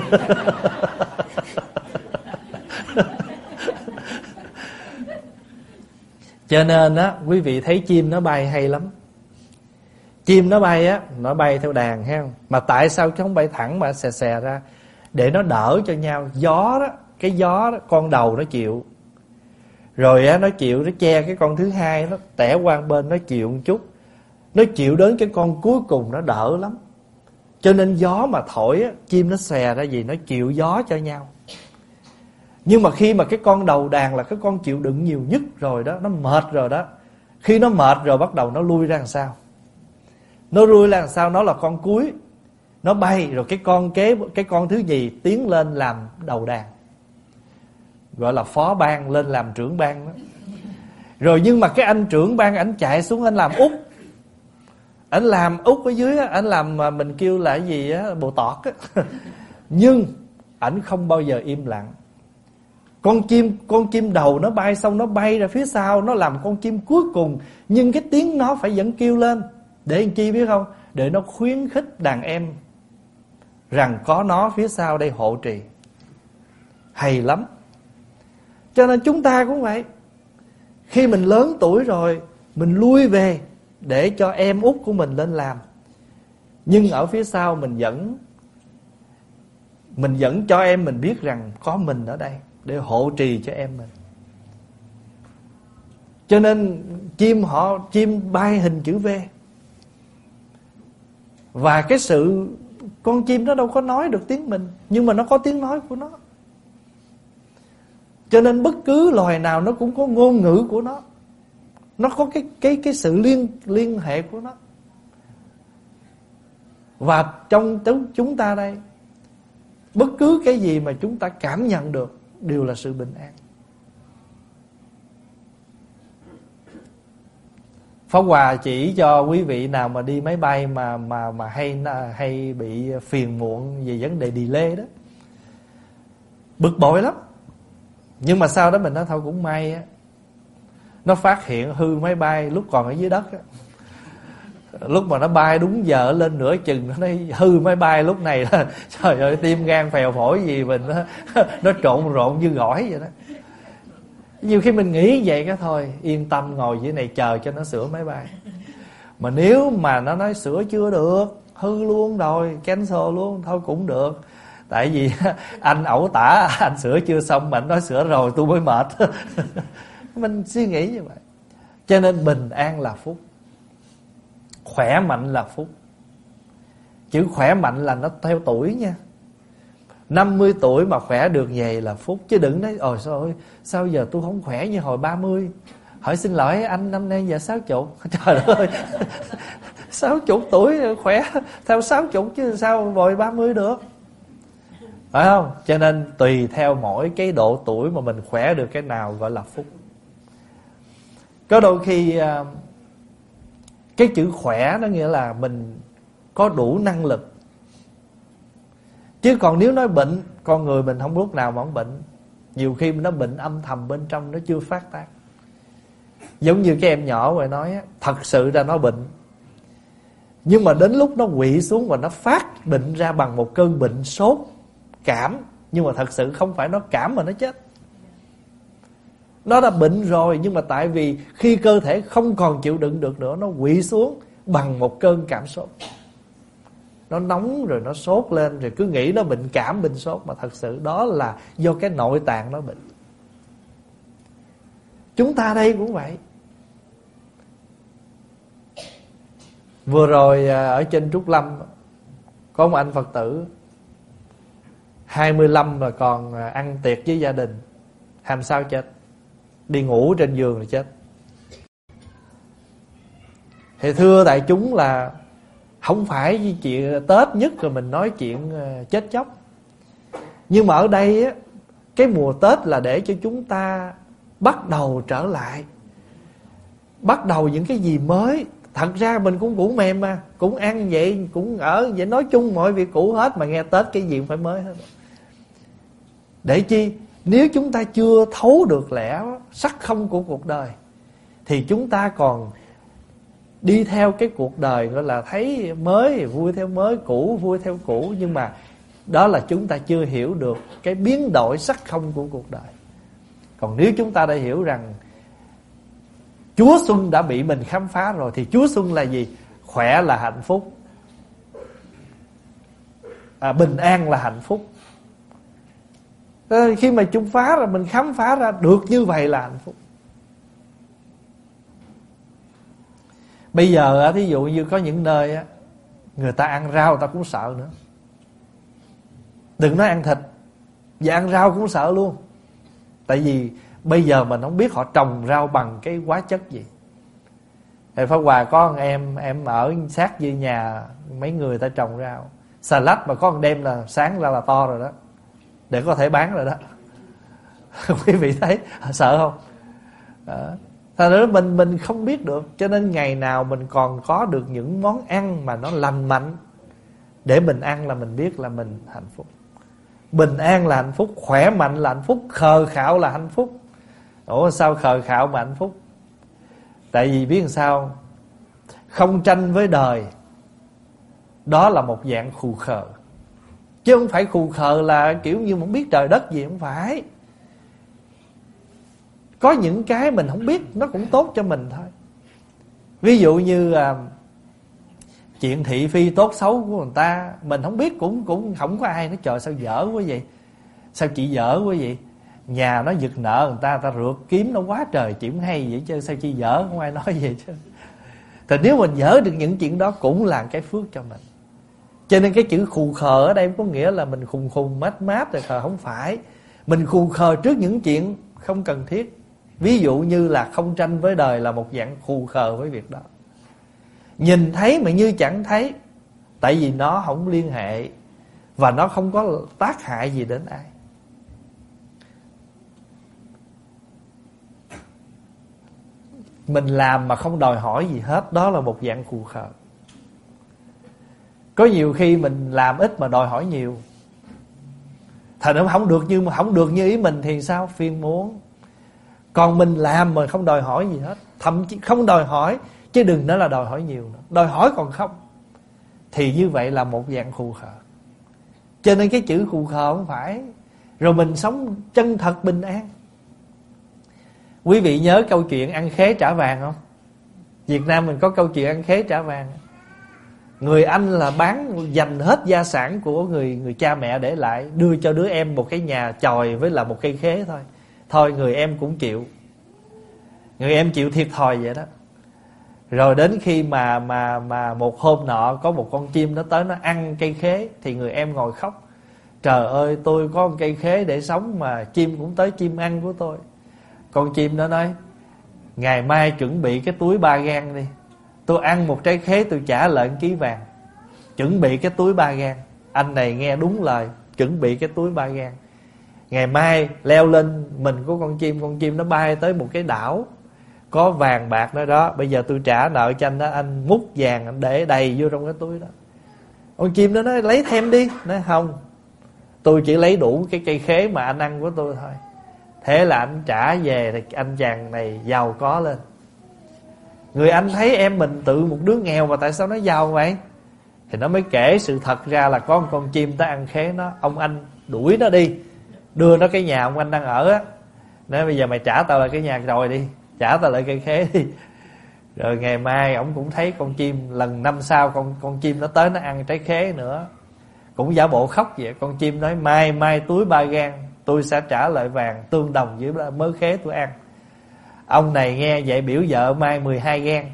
Cho nên á, quý vị thấy chim nó bay hay lắm. Chim nó bay á, nó bay theo đàn ha. Mà tại sao chứ không bay thẳng mà xè xè ra? Để nó đỡ cho nhau. Gió đó cái gió đó, con đầu nó chịu, rồi á, nó chịu nó che cái con thứ hai, nó tẻ qua bên nó chịu một chút, nó chịu đến cái con cuối cùng nó đỡ lắm. Cho nên gió mà thổi á, chim nó xòe ra gì nó chịu gió cho nhau. Nhưng mà khi mà cái con đầu đàn là cái con chịu đựng nhiều nhất rồi đó, nó mệt rồi đó, khi nó mệt rồi bắt đầu nó lui ra làm sao? Nó lui ra làm sao? Nó là con cuối, nó bay rồi cái con kế cái con thứ nhì tiến lên làm đầu đàn, gọi là phó ban, lên làm trưởng ban đó. Rồi nhưng mà cái anh trưởng ban ảnh chạy xuống anh làm út, ảnh làm út ở dưới á, ảnh làm mà mình kêu là cái gì á, bồ tọt á. Nhưng ảnh không bao giờ im lặng. Con chim con chim đầu nó bay xong nó bay ra phía sau, nó làm con chim cuối cùng, nhưng cái tiếng nó phải vẫn kêu lên. Để làm chi biết không? Để nó khuyến khích đàn em rằng có nó phía sau đây hộ trì. Hay lắm. Cho nên chúng ta cũng vậy. Khi mình lớn tuổi rồi, mình lui về để cho em út của mình lên làm. Nhưng ở phía sau mình vẫn Mình vẫn cho em mình biết rằng có mình ở đây để hộ trì cho em mình. Cho nên chim họ chim bay hình chữ V. Và cái sự con chim nó đâu có nói được tiếng mình, nhưng mà nó có tiếng nói của nó. Cho nên bất cứ loài nào nó cũng có ngôn ngữ của nó. Nó có cái cái cái sự liên liên hệ của nó. Và trong chúng ta đây, bất cứ cái gì mà chúng ta cảm nhận được đều là sự bình an. Pháp Hòa chỉ cho quý vị nào mà đi máy bay mà mà mà hay hay bị phiền muộn về vấn đề delay đó, bực bội lắm. Nhưng mà sau đó mình nói thôi cũng may á, nó phát hiện hư máy bay lúc còn ở dưới đất á. Lúc mà nó bay đúng giờ lên nửa chừng, nó nói hư máy bay lúc này là trời ơi, tim gan phèo phổi gì mình nó, nó trộn rộn như gỏi vậy đó. Nhiều khi mình nghĩ vậy cái thôi, yên tâm ngồi dưới này chờ cho nó sửa máy bay. Mà nếu mà nó nói sửa chưa được, hư luôn rồi, cancel luôn, thôi cũng được. Tại vì anh ẩu tả, anh sửa chưa xong mà anh nói sửa rồi tôi mới mệt. Mình suy nghĩ như vậy. Cho nên bình an là phúc, khỏe mạnh là phúc. Chữ khỏe mạnh là nó theo tuổi nha. Năm mươi tuổi mà khỏe được vậy là phúc. Chứ đừng nói ôi sao ơi, sao giờ tôi không khỏe như hồi ba mươi. Hỏi xin lỗi anh, năm nay giờ sáu chục. Trời ơi, sáu chục tuổi khỏe theo sáu chục chứ sao hồi ba mươi được. Phải không? Cho nên tùy theo mỗi cái độ tuổi mà mình khỏe được cái nào gọi là phúc. Có đôi khi cái chữ khỏe nó nghĩa là mình có đủ năng lực. Chứ còn nếu nói bệnh, con người mình không lúc nào mà không bệnh. Nhiều khi nó bệnh âm thầm bên trong, nó chưa phát tác. Giống như cái em nhỏ rồi nói á, thật sự ra nó bệnh, nhưng mà đến lúc nó quỵ xuống và nó phát bệnh ra bằng một cơn bệnh sốt, cảm. Nhưng mà thật sự không phải nó cảm mà nó chết. Nó đã bệnh rồi, nhưng mà tại vì khi cơ thể không còn chịu đựng được nữa, nó quỵ xuống bằng một cơn cảm sốt. Nó nóng rồi nó sốt lên, rồi cứ nghĩ nó bệnh cảm, bệnh sốt, mà thật sự đó là do cái nội tạng nó bệnh. Chúng ta đây cũng vậy. Vừa rồi ở trên Trúc Lâm có một anh Phật tử hai mươi lăm là còn ăn tiệc với gia đình, làm sao chết? Đi ngủ trên giường rồi chết. Thì thưa đại chúng là không phải chuyện Tết nhất rồi mình nói chuyện chết chóc. Nhưng mà ở đây á, cái mùa Tết là để cho chúng ta bắt đầu trở lại, bắt đầu những cái gì mới. Thật ra mình cũng cũ mềm mà, cũng ăn vậy, cũng ở vậy, nói chung mọi việc cũ hết. Mà nghe Tết cái gì cũng phải mới hết. Để chi? Nếu chúng ta chưa thấu được lẽ sắc không của cuộc đời, thì chúng ta còn đi theo cái cuộc đời gọi là thấy mới, vui theo mới, cũ, vui theo cũ. Nhưng mà đó là chúng ta chưa hiểu được cái biến đổi sắc không của cuộc đời. Còn nếu chúng ta đã hiểu rằng Chúa Xuân đã bị mình khám phá rồi, thì Chúa Xuân là gì? Khỏe là hạnh phúc, à, bình an là hạnh phúc. Khi mà chung phá rồi mình khám phá ra được như vậy là hạnh phúc. Bây giờ thí dụ như có những nơi người ta ăn rau người ta cũng sợ nữa. Đừng nói ăn thịt, và ăn rau cũng sợ luôn. Tại vì bây giờ mình không biết họ trồng rau bằng cái hóa chất gì. Thầy Pháp Hòa có một em Em ở sát dưới nhà mấy người ta trồng rau. Xà lách mà có một đêm là sáng ra là to rồi đó, để có thể bán rồi đó. Quý vị thấy sợ không? Đó. Thật ra mình mình không biết được. Cho nên ngày nào mình còn có được những món ăn mà nó lành mạnh để mình ăn là mình biết là mình hạnh phúc. Bình an là hạnh phúc, khỏe mạnh là hạnh phúc, khờ khạo là hạnh phúc. Ủa sao khờ khạo mà hạnh phúc? Tại vì biết làm sao? Không tranh với đời, đó là một dạng khù khờ. Chứ không phải khù khờ là kiểu như không biết trời đất gì, không phải. Có những cái mình không biết nó cũng tốt cho mình thôi. Ví dụ như à, chuyện thị phi tốt xấu của người ta mình không biết, cũng cũng không có ai nói trời sao dở quá vậy, sao chị dở quá vậy, nhà nó giật nợ người ta, người ta rượt kiếm nó quá trời chuyện hay vậy chứ sao chị dở, không ai nói vậy chứ. Thì nếu mình dở được những chuyện đó cũng là cái phước cho mình. Cho nên cái chữ khù khờ ở đây có nghĩa là mình khùng khùng mát mát rồi khờ, không phải. Mình khù khờ trước những chuyện không cần thiết. Ví dụ như là không tranh với đời là một dạng khù khờ với việc đó. Nhìn thấy mà như chẳng thấy, tại vì nó không liên hệ và nó không có tác hại gì đến ai. Mình làm mà không đòi hỏi gì hết, đó là một dạng khù khờ. Có nhiều khi mình làm ít mà đòi hỏi nhiều, thành nó không được như mà không được như ý mình thì sao? Phiền muốn. Còn mình làm mà không đòi hỏi gì hết, thậm chí không đòi hỏi, chứ đừng nói là đòi hỏi nhiều nữa, đòi hỏi còn không, thì như vậy là một dạng khù khờ. Cho nên cái chữ khù khờ không phải. Rồi mình sống chân thật bình an. Quý vị nhớ câu chuyện ăn khế trả vàng không? Việt Nam mình có câu chuyện ăn khế trả vàng. Người Anh là bán dành hết gia sản của người người cha mẹ để lại, đưa cho đứa em một cái nhà chòi với là một cây khế thôi. Thôi người em cũng chịu. Người em chịu thiệt thòi vậy đó. Rồi đến khi mà mà mà một hôm nọ có một con chim nó tới nó ăn cây khế, thì người em ngồi khóc. Trời ơi, tôi có một cây khế để sống mà chim cũng tới chim ăn của tôi. Con chim nó nói, ngày mai chuẩn bị cái túi ba gang đi, tôi ăn một trái khế tôi trả lại ký vàng. Chuẩn bị cái túi ba gang. Anh này nghe đúng lời, chuẩn bị cái túi ba gang. Ngày mai leo lên mình của con chim, con chim nó bay tới một cái đảo có vàng bạc đó đó. Bây giờ tôi trả nợ cho anh đó, anh múc vàng anh để đầy vô trong cái túi đó. Con chim đó nói lấy thêm đi. Nói không, tôi chỉ lấy đủ cái cây khế mà anh ăn của tôi thôi. Thế là anh trả về thì anh chàng này giàu có lên. Người anh thấy em mình tự một đứa nghèo mà tại sao nó giàu vậy, thì nó mới kể sự thật ra là có một con chim tới ăn khế nó. Ông anh đuổi nó đi, đưa nó cái nhà ông anh đang ở á. Nói bây giờ mày trả tao lại cái nhà rồi đi, trả tao lại cây khế đi. Rồi ngày mai ổng cũng thấy con chim, lần năm sau con con chim nó tới nó ăn trái khế nữa, cũng giả bộ khóc vậy. Con chim nói mai mai túi ba gang tôi sẽ trả lại vàng tương đồng với mớ khế tôi ăn. Ông này nghe vậy biểu vợ mai mười hai gang.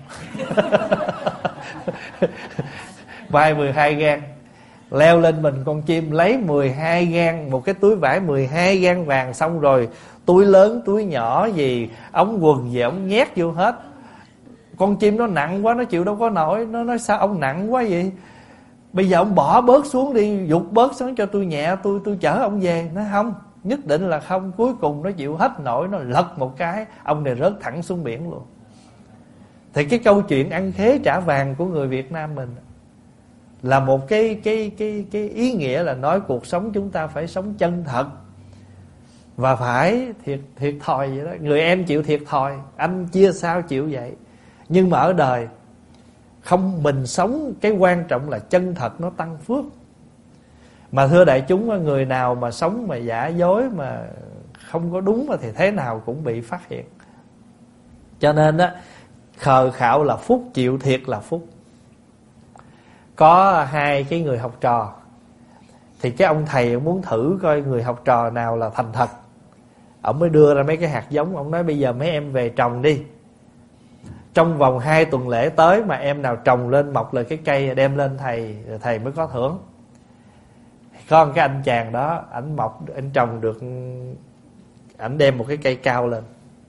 Mai mười hai gang, leo lên mình con chim lấy mười hai gang, một cái túi vải mười hai gang vàng. Xong rồi túi lớn túi nhỏ gì, ống quần gì ống nhét vô hết. Con chim nó nặng quá, nó chịu đâu có nổi. Nó nói sao ông nặng quá vậy, bây giờ ông bỏ bớt xuống đi, giục bớt xuống cho tôi nhẹ, tôi tôi chở ông về. Nó không, nhất định là không. Cuối cùng nó chịu hết nổi, nó lật một cái, ông này rớt thẳng xuống biển luôn. Thì cái câu chuyện ăn khế trả vàng của người Việt Nam mình là một cái cái cái cái ý nghĩa là nói cuộc sống chúng ta phải sống chân thật và phải thiệt thiệt thòi vậy đó. Người em chịu thiệt thòi, anh chia sao chịu vậy. Nhưng mà ở đời không, mình sống cái quan trọng là chân thật, nó tăng phước. Mà thưa đại chúng, người nào mà sống mà giả dối mà không có đúng thì thế nào cũng bị phát hiện. Cho nên á, khờ khạo là phúc, chịu thiệt là phúc. Có hai cái người học trò, Thì cái ông thầy ông muốn thử coi người học trò nào là thành thật, ông mới đưa ra mấy cái hạt giống. Ông nói bây giờ mấy em về trồng đi, trong vòng hai tuần lễ tới mà em nào trồng lên mọc lên cái cây đem lên thầy, thầy mới có thưởng. Có một cái anh chàng đó, ảnh mọc, ảnh trồng được, ảnh đem một cái cây cao lên.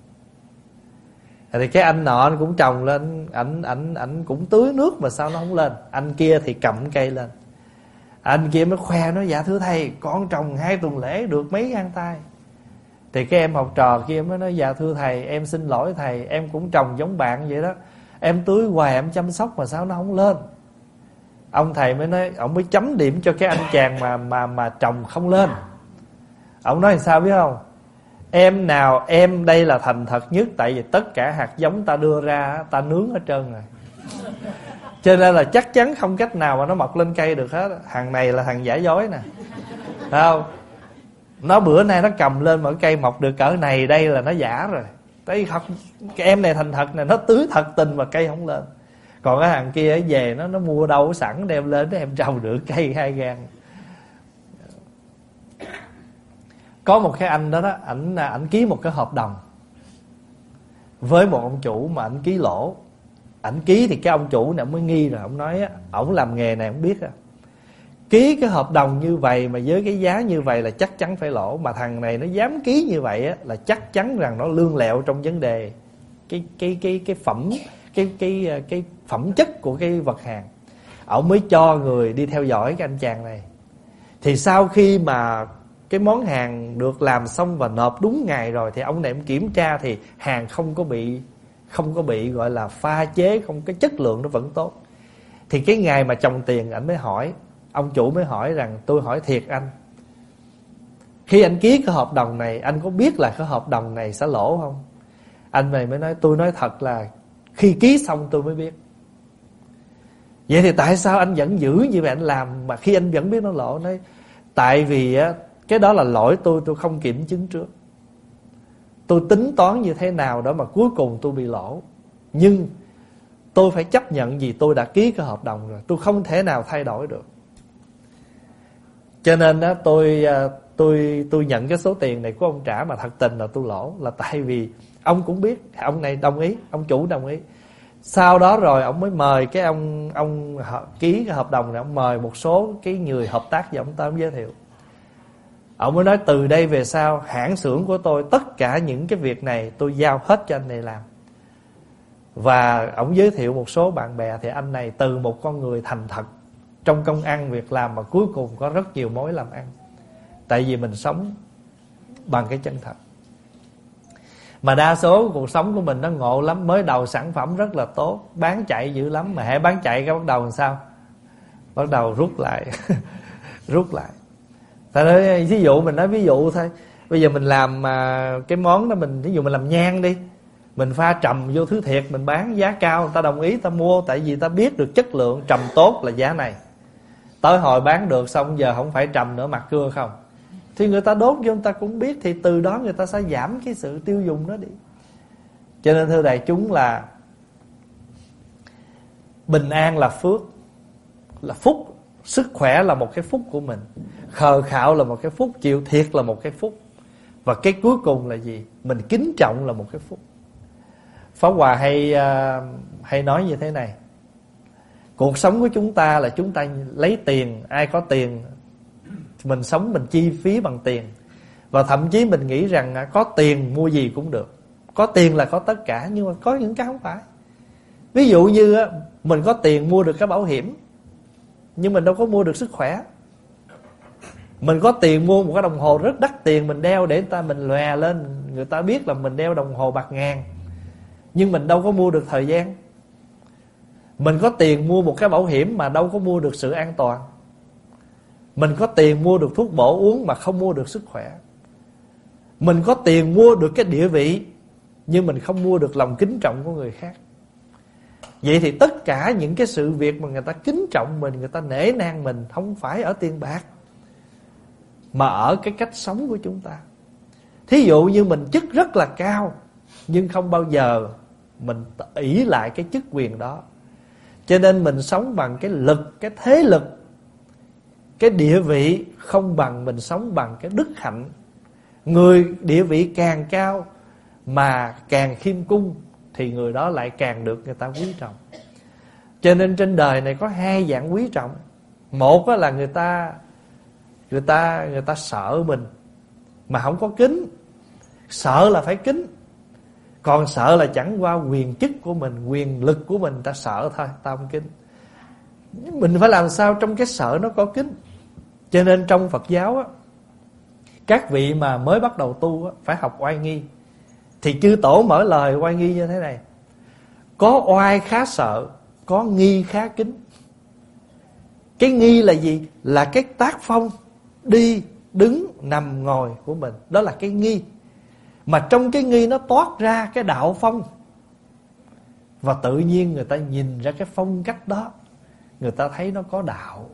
Thì cái anh nọ anh cũng trồng lên, ảnh ảnh ảnh cũng tưới nước mà sao nó không lên. Anh kia thì cầm cây lên. Anh kia mới khoe nói: dạ thưa thầy, con trồng hai tuần lễ được mấy gang tay. Thì cái em học trò kia mới nói: dạ thưa thầy, em xin lỗi thầy, em cũng trồng giống bạn vậy đó, em tưới hoài, em chăm sóc mà sao nó không lên. Ông thầy mới nói, ông mới chấm điểm cho cái anh chàng mà mà mà trồng không lên. Ông nói sao biết không? Em nào em đây là thành thật nhất, tại vì tất cả hạt giống ta đưa ra ta nướng hết trơn rồi, cho nên là chắc chắn không cách nào mà nó mọc lên cây được hết. Thằng này là thằng giả dối nè, phải không? Nó bữa nay nó cầm lên mỗi cây mọc được cỡ này, đây là nó giả rồi. Tại thật, cái em này thành thật này, nó tưới thật tình mà cây không lên. Còn cái thằng kia về nó nó mua đâu sẵn đem lên để em trồng được cây hai gan. Có một cái anh đó đó, ảnh ảnh ký một cái hợp đồng với một ông chủ mà ảnh ký lỗ. Ảnh ký thì cái ông chủ này ông mới nghi rồi, ông nói á, ổng làm nghề này ông biết à, ký cái hợp đồng như vậy mà với cái giá như vậy là chắc chắn phải lỗ. Mà thằng này nó dám ký như vậy á, là chắc chắn rằng nó lương lẹo trong vấn đề cái cái cái cái phẩm cái cái cái phẩm chất của cái vật hàng. Ổng mới cho người đi theo dõi cái anh chàng này. Thì sau khi mà cái món hàng được làm xong và nộp đúng ngày rồi, thì ông này ông kiểm tra thì hàng không có bị không có bị gọi là pha chế, không, cái chất lượng nó vẫn tốt. Thì cái ngày mà chồng tiền, ảnh mới hỏi, ông chủ mới hỏi rằng: tôi hỏi thiệt anh, khi anh ký cái hợp đồng này, anh có biết là cái hợp đồng này sẽ lỗ không? Anh này mới nói: tôi nói thật là khi ký xong tôi mới biết. Vậy thì tại sao anh vẫn giữ như vậy anh làm mà khi anh vẫn biết nó lỗ? Nói tại vì á, cái đó là lỗi tôi, tôi không kiểm chứng trước. Tôi tính toán như thế nào đó mà cuối cùng tôi bị lỗ. Nhưng tôi phải chấp nhận vì tôi đã ký cái hợp đồng rồi, tôi không thể nào thay đổi được. Cho nên đó, tôi tôi tôi nhận cái số tiền này của ông trả mà thật tình là tôi lỗ, là tại vì ông cũng biết, ông này đồng ý, ông chủ đồng ý. Sau đó rồi ông mới mời cái ông ông ký cái hợp đồng này, ông mời một số cái người hợp tác và ông tới ông giới thiệu. Ông mới nói từ đây về sau hãng xưởng của tôi tất cả những cái việc này tôi giao hết cho anh này làm. Và ông giới thiệu một số bạn bè. Thì anh này từ một con người thành thật trong công ăn việc làm mà cuối cùng có rất nhiều mối làm ăn. Tại vì mình sống bằng cái chân thật. Mà đa số cuộc sống của mình nó ngộ lắm. Mới đầu sản phẩm rất là tốt, bán chạy dữ lắm, mà hãy bán chạy cái bắt đầu làm sao? Bắt đầu rút lại. Rút lại. Tại nói, ví dụ mình nói ví dụ thôi. Bây giờ mình làm mà cái món đó, mình ví dụ mình làm nhang đi, mình pha trầm vô thứ thiệt, mình bán giá cao, người ta đồng ý ta mua. Tại vì ta biết được chất lượng trầm tốt là giá này. Tới hồi bán được xong giờ không phải trầm nữa, mặt cưa không, thì người ta đốt vô, người ta cũng biết. Thì từ đó người ta sẽ giảm cái sự tiêu dùng đó đi. Cho nên thưa đại chúng là bình an là phước, là phúc. Sức khỏe là một cái phúc của mình, khờ khạo là một cái phúc, chịu thiệt là một cái phúc. Và cái cuối cùng là gì? Mình kính trọng là một cái phúc. Pháp Hòa hay uh, hay nói như thế này: cuộc sống của chúng ta là chúng ta lấy tiền, ai có tiền mình sống, mình chi phí bằng tiền. Và thậm chí mình nghĩ rằng có tiền mua gì cũng được, có tiền là có tất cả. Nhưng mà có những cái không phải. Ví dụ như mình có tiền mua được cái bảo hiểm, nhưng mình đâu có mua được sức khỏe. Mình có tiền mua một cái đồng hồ rất đắt tiền, mình đeo để người ta mình lòe lên, người ta biết là mình đeo đồng hồ bạc ngàn, nhưng mình đâu có mua được thời gian. Mình có tiền mua một cái bảo hiểm mà đâu có mua được sự an toàn. Mình có tiền mua được thuốc bổ uống mà không mua được sức khỏe. Mình có tiền mua được cái địa vị, nhưng mình không mua được lòng kính trọng của người khác. Vậy thì tất cả những cái sự việc mà người ta kính trọng mình, người ta nể nang mình, không phải ở tiền bạc, mà ở cái cách sống của chúng ta. Thí dụ như mình chức rất là cao, nhưng không bao giờ mình ỷ lại cái chức quyền đó. Cho nên mình sống bằng cái lực, cái thế lực, cái địa vị không bằng mình sống bằng cái đức hạnh. Người địa vị càng cao mà càng khiêm cung thì người đó lại càng được người ta quý trọng. Cho nên trên đời này có hai dạng quý trọng. Một là người ta Người ta người ta sợ mình mà không có kính. Sợ là phải kính. Còn sợ là chẳng qua quyền chức của mình, quyền lực của mình, ta sợ thôi, ta không kính. Mình phải làm sao trong cái sợ nó có kính. Cho nên trong Phật giáo á, các vị mà mới bắt đầu tu á, phải học oai nghi. Thì chư tổ mở lời oai nghi như thế này: có oai khá sợ, có nghi khá kính. Cái nghi là gì? Là cái tác phong đi, đứng, nằm, ngồi của mình. Đó là cái nghi. Mà trong cái nghi nó toát ra cái đạo phong. Và tự nhiên người ta nhìn ra cái phong cách đó, người ta thấy nó có đạo.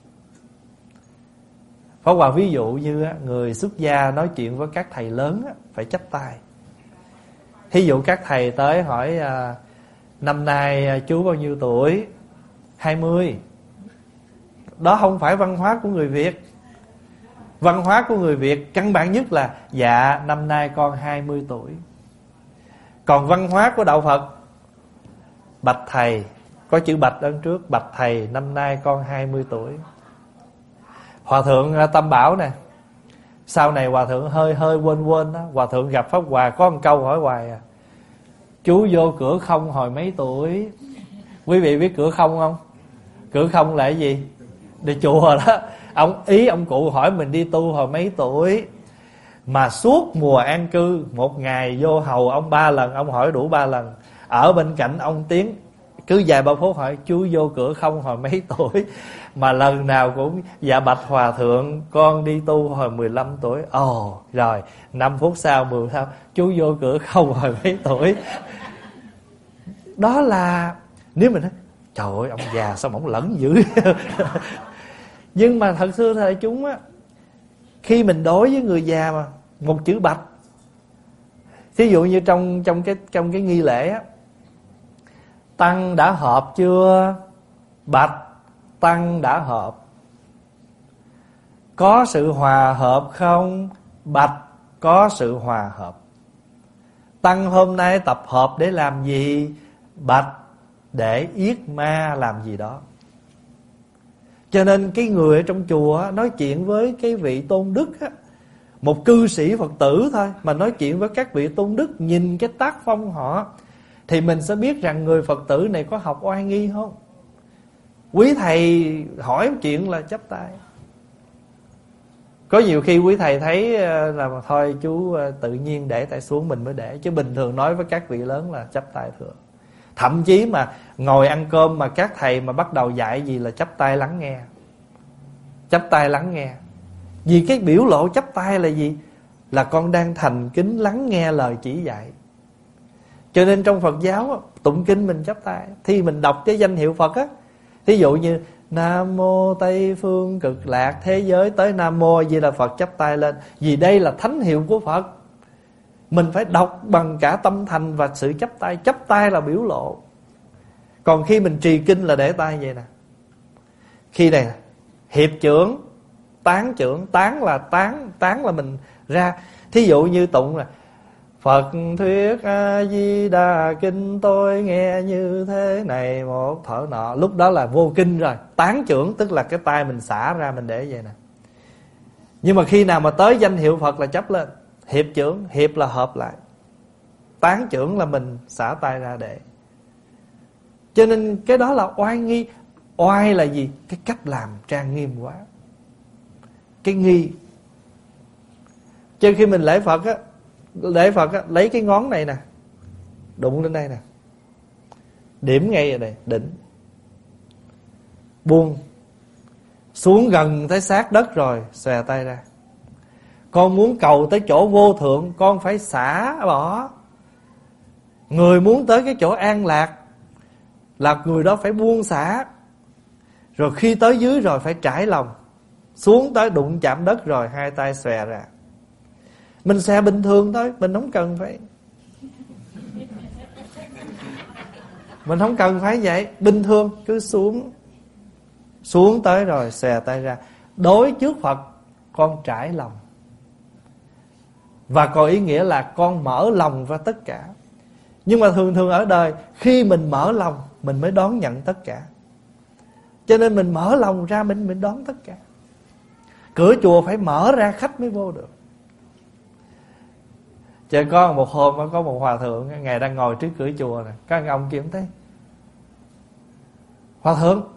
Pháp Hòa ví dụ như người xuất gia nói chuyện với các thầy lớn phải chắp tay. Thí dụ các thầy tới hỏi: năm nay chú bao nhiêu tuổi? hai mươi. Đó không phải văn hóa của người Việt. Văn hóa của người Việt căn bản nhất là: dạ năm nay con hai mươi tuổi. Còn văn hóa của đạo Phật: bạch thầy, có chữ bạch ở trước, bạch thầy năm nay con hai mươi tuổi. Hòa thượng Tâm Bảo nè, sau này hòa thượng hơi hơi quên quên đó. Hòa thượng gặp Pháp Hòa có một câu hỏi hoài à: chú vô cửa không hồi mấy tuổi? Quý vị biết cửa không không? Cửa không là cái gì? Đi chùa đó. Ông ý ông cụ hỏi mình đi tu hồi mấy tuổi. Mà suốt mùa an cư, một ngày vô hầu ông ba lần, ông hỏi đủ ba lần. Ở bên cạnh ông Tiến cứ vài ba phút hỏi: chú vô cửa không hồi mấy tuổi? Mà lần nào cũng: dạ bạch hòa thượng, con đi tu hồi mười lăm tuổi. Ồ oh, rồi năm phút sau, mười sau: chú vô cửa không hồi mấy tuổi? Đó là nếu mình nói: trời ơi ông già sao ổng lẫn dữ. Nhưng mà thật sự thầy chúng á, khi mình đối với người già mà một chữ bạch. Thí dụ như trong trong cái trong cái nghi lễ á: tăng đã họp chưa? Bạch tăng đã họp. Có sự hòa hợp không? Bạch có sự hòa hợp. Tăng hôm nay tập hợp để làm gì? Bạch để yết ma làm gì đó. Cho nên cái người ở trong chùa nói chuyện với cái vị tôn đức á, một cư sĩ Phật tử thôi mà nói chuyện với các vị tôn đức, nhìn cái tác phong họ thì mình sẽ biết rằng người Phật tử này có học oai nghi không. Quý thầy hỏi chuyện là chắp tay. Có nhiều khi quý thầy thấy là thôi chú tự nhiên để tay xuống mình mới để, chứ bình thường nói với các vị lớn là chắp tay thường. Thậm chí mà ngồi ăn cơm mà các thầy mà bắt đầu dạy gì là chắp tay lắng nghe. Chắp tay lắng nghe. Vì cái biểu lộ chắp tay là gì? Là con đang thành kính lắng nghe lời chỉ dạy. Cho nên trong Phật giáo tụng kinh mình chắp tay. Thì mình đọc cái danh hiệu Phật á, thí dụ như Nam Mô Tây Phương Cực Lạc Thế Giới tới Nam Mô Di Đà Phật chắp tay lên. Vì đây là thánh hiệu của Phật. Mình phải đọc bằng cả tâm thành và sự chắp tay. Chắp tay là biểu lộ. Còn khi mình trì kinh là để tay vậy nè. Khi này hiệp trưởng, tán trưởng. Tán là tán, tán là mình ra. Thí dụ như tụng là Phật thuyết A Di Đà kinh tôi nghe như thế này một thở nọ. Lúc đó là vô kinh rồi. Tán trưởng tức là cái tay mình xả ra mình để vậy nè. Nhưng mà khi nào mà tới danh hiệu Phật là chấp lên. Hiệp trưởng, hiệp là hợp lại. Tán trưởng là mình xả tay ra để. Cho nên cái đó là oai nghi. Oai là gì? Cái cách làm trang nghiêm quá. Cái nghi. Cho khi mình lễ Phật á, lễ Phật á, lấy cái ngón này nè, đụng lên đây nè, điểm ngay ở đây, đỉnh. Buông. Xuống gần tới sát đất rồi, xòe tay ra. Con muốn cầu tới chỗ vô thượng, con phải xả bỏ. Người muốn tới cái chỗ an lạc là người đó phải buông xả. Rồi khi tới dưới rồi phải trải lòng. Xuống tới đụng chạm đất rồi hai tay xòe ra. Mình xòe bình thường thôi, mình không cần phải Mình không cần phải vậy. Bình thường cứ xuống. Xuống tới rồi xòe tay ra. Đối trước Phật con trải lòng, và còn ý nghĩa là con mở lòng ra tất cả. Nhưng mà thường thường ở đời, khi mình mở lòng mình mới đón nhận tất cả. Cho nên mình mở lòng ra mình mình đón tất cả. Cửa chùa phải mở ra khách mới vô được. Chờ có một hôm có một hòa thượng, ngài đang ngồi trước cửa chùa này, các ông kia cũng thấy: Hòa thượng,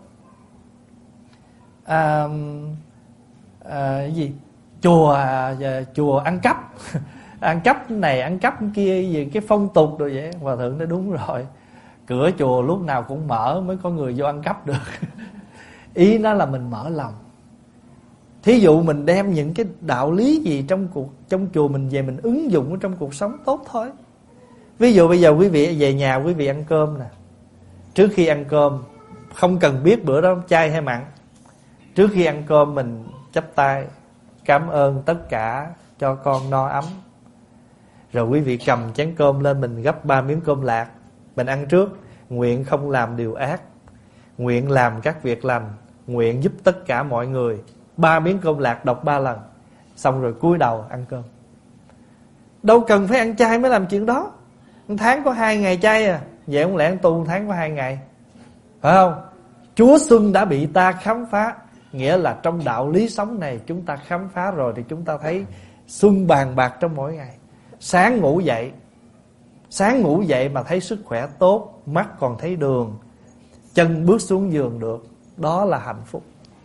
à, à, cái gì chùa à, chùa ăn cắp ăn cắp này ăn cắp kia gì, cái phong tục rồi vậy. Hòa thượng nói: đúng rồi, cửa chùa lúc nào cũng mở mới có người vô ăn cắp được. Ý nó là mình mở lòng. Thí dụ mình đem những cái đạo lý gì trong cuộc trong chùa mình về mình ứng dụng ở trong cuộc sống tốt thôi. Ví dụ bây giờ quý vị về nhà, quý vị ăn cơm nè, trước khi ăn cơm không cần biết bữa đó chay hay mặn, trước khi ăn cơm mình chắp tay cảm ơn tất cả cho con no ấm. Rồi quý vị cầm chén cơm lên, mình gấp ba miếng cơm lạc, mình ăn trước. Nguyện không làm điều ác, nguyện làm các việc lành, nguyện giúp tất cả mọi người. Ba miếng cơm lạc đọc ba lần, xong rồi cúi đầu ăn cơm. Đâu cần phải ăn chay mới làm chuyện đó. Một tháng có hai ngày chay à, vậy không lẽ ăn tu một tháng có hai ngày, phải không? Chúa Xuân đã bị ta khám phá. Nghĩa là trong đạo lý sống này chúng ta khám phá rồi, thì chúng ta thấy xuân bàn bạc trong mỗi ngày. Sáng ngủ dậy, sáng ngủ dậy mà thấy sức khỏe tốt, mắt còn thấy đường, chân bước xuống giường được, đó là hạnh phúc.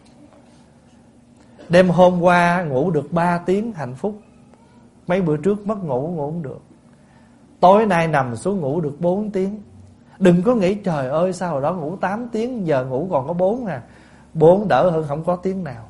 Đêm hôm qua ngủ được ba tiếng, hạnh phúc. Mấy bữa trước mất ngủ, ngủ không được. Tối nay nằm xuống ngủ được bốn tiếng. Đừng có nghĩ trời ơi sao hồi đó ngủ tám tiếng, giờ ngủ còn có bốn à. Bốn đỡ hơn không có tiếng nào.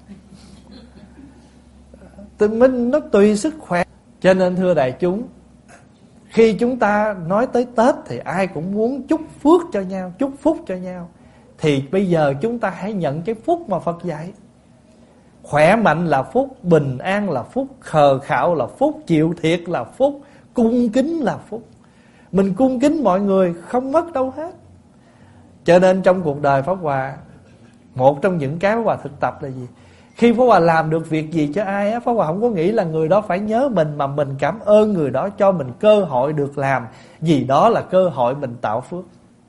Tự mình nó tùy sức khỏe. Cho nên thưa đại chúng, khi chúng ta nói tới Tết thì ai cũng muốn chúc phước cho nhau, chúc phúc cho nhau. Thì bây giờ chúng ta hãy nhận cái phúc mà Phật dạy. Khỏe mạnh là phúc, bình an là phúc, khờ khạo là phúc, chịu thiệt là phúc, cung kính là phúc. Mình cung kính mọi người không mất đâu hết. Cho nên trong cuộc đời Pháp Hòa, một trong những cái Pháp Hòa thực tập là gì? Khi Pháp Hòa làm được việc gì cho ai á, Pháp Hòa không có nghĩ là người đó phải nhớ mình, mà mình cảm ơn người đó cho mình cơ hội được làm. Vì đó là cơ hội mình tạo phước.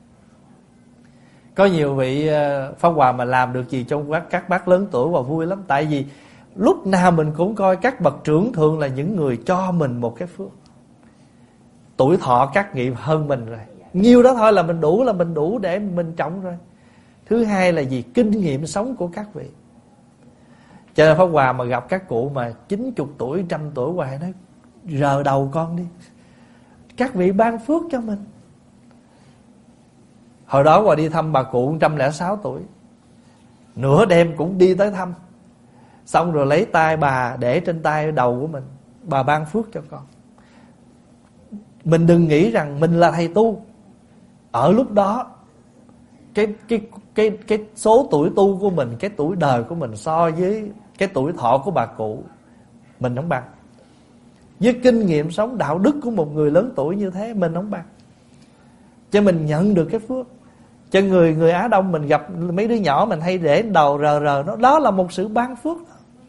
Có nhiều vị Pháp Hòa mà làm được gì trong các bác lớn tuổi và vui lắm. Tại vì lúc nào mình cũng coi các bậc trưởng thường là những người cho mình một cái phước. Tuổi thọ các nghiệp hơn mình rồi, nhiêu đó thôi là mình đủ, là mình đủ để mình trọng rồi. Thứ hai là gì? Kinh nghiệm sống của các vị. Cho nên Pháp Hòa mà gặp các cụ mà chín mươi tuổi, trăm tuổi, Hòa nói: rờ đầu con đi, các vị ban phước cho mình. Hồi đó Hòa đi thăm bà cụ một trăm lẻ sáu tuổi, nửa đêm cũng đi tới thăm. Xong rồi lấy tay bà để trên tay đầu của mình, bà ban phước cho con. Mình đừng nghĩ rằng mình là thầy tu. Ở lúc đó cái cái cái cái số tuổi tu của mình, cái tuổi đời của mình so với cái tuổi thọ của bà cụ, mình không bằng. Với kinh nghiệm sống đạo đức của một người lớn tuổi như thế, mình không bằng. Cho mình nhận được cái phước. Cho người người Á Đông mình gặp mấy đứa nhỏ mình hay để đầu rờ rờ nó, đó là một sự ban phước.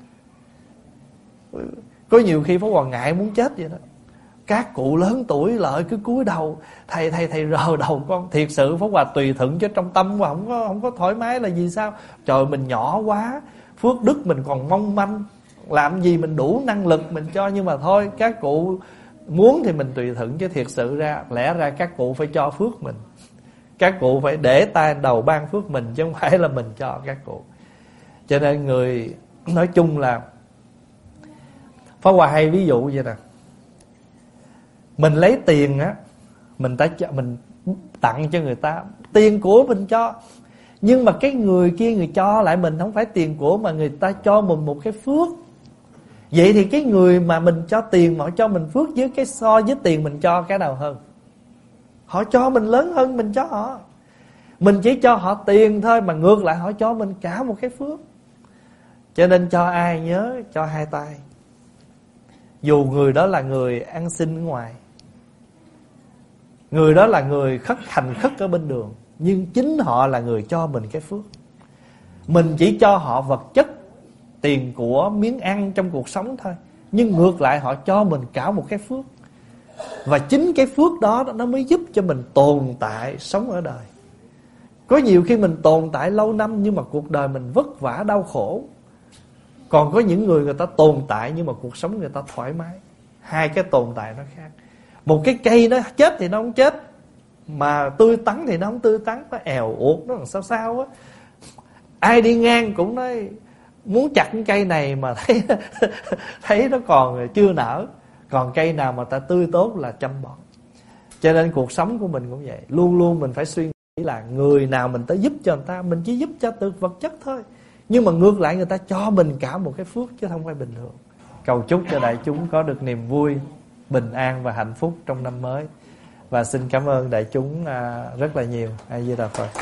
Có nhiều khi Pháp Hòa ngại muốn chết vậy đó. Các cụ lớn tuổi lợi cứ cúi đầu, thầy thầy thầy rờ đầu con. Thiệt sự Pháp Hòa tùy thuận, chứ trong tâm Hòa không có không có thoải mái là vì sao? Trời, mình nhỏ quá, phước đức mình còn mong manh, làm gì mình đủ năng lực mình cho. Nhưng mà thôi, các cụ muốn thì mình tùy thuận, chứ thiệt sự ra lẽ ra các cụ phải cho phước mình. Các cụ phải để tay đầu ban phước mình, chứ không phải là mình cho các cụ. Cho nên người nói chung là Pháp Hòa hay ví dụ vậy nè. Mình lấy tiền á, mình ta mình tặng cho người ta, tiền của mình cho. Nhưng mà cái người kia người cho lại mình không phải tiền của, mà người ta cho mình một cái phước. Vậy thì cái người mà mình cho tiền mà họ cho mình phước, với cái so với tiền mình cho cái nào hơn? Họ cho mình lớn hơn mình cho họ. Mình chỉ cho họ tiền thôi, mà ngược lại họ cho mình cả một cái phước. Cho nên cho ai nhớ cho hai tay. Dù người đó là người ăn xin ở ngoài, người đó là người khất hành khất ở bên đường, nhưng chính họ là người cho mình cái phước. Mình chỉ cho họ vật chất, tiền của, miếng ăn trong cuộc sống thôi. Nhưng ngược lại họ cho mình cả một cái phước. Và chính cái phước đó nó mới giúp cho mình tồn tại, sống ở đời. Có nhiều khi mình tồn tại lâu năm nhưng mà cuộc đời mình vất vả đau khổ. Còn có những người người ta tồn tại nhưng mà cuộc sống người ta thoải mái. Hai cái tồn tại nó khác. Một cái cây nó chết thì nó không chết, mà tươi tắn thì nó không tươi tắn, nó èo uột, nó làm sao sao á. Ai đi ngang cũng nói muốn chặt cái cây này mà thấy thấy nó còn chưa nở. Còn cây nào mà ta tươi tốt là chăm bón. Cho nên cuộc sống của mình cũng vậy. Luôn luôn mình phải suy nghĩ là người nào mình tới giúp cho người ta, mình chỉ giúp cho từ vật chất thôi. Nhưng mà ngược lại người ta cho mình cả một cái phước chứ không phải bình thường. Cầu chúc cho đại chúng có được niềm vui, bình an và hạnh phúc trong năm mới. Và xin cảm ơn đại chúng rất là nhiều. A Di Đà Phật.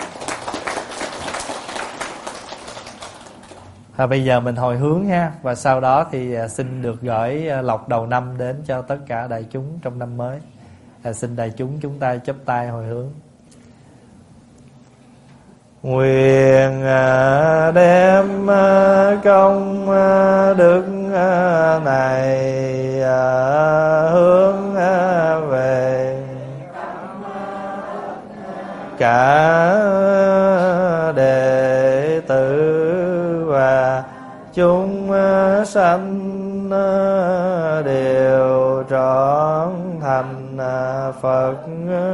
À, bây giờ mình hồi hướng ha. Và sau đó thì xin được gửi lộc đầu năm đến cho tất cả đại chúng trong năm mới. À, xin đại chúng chúng ta chắp tay hồi hướng. Nguyện đem công đức này hướng về cả đệ tử và chúng sanh đều trọn thành Phật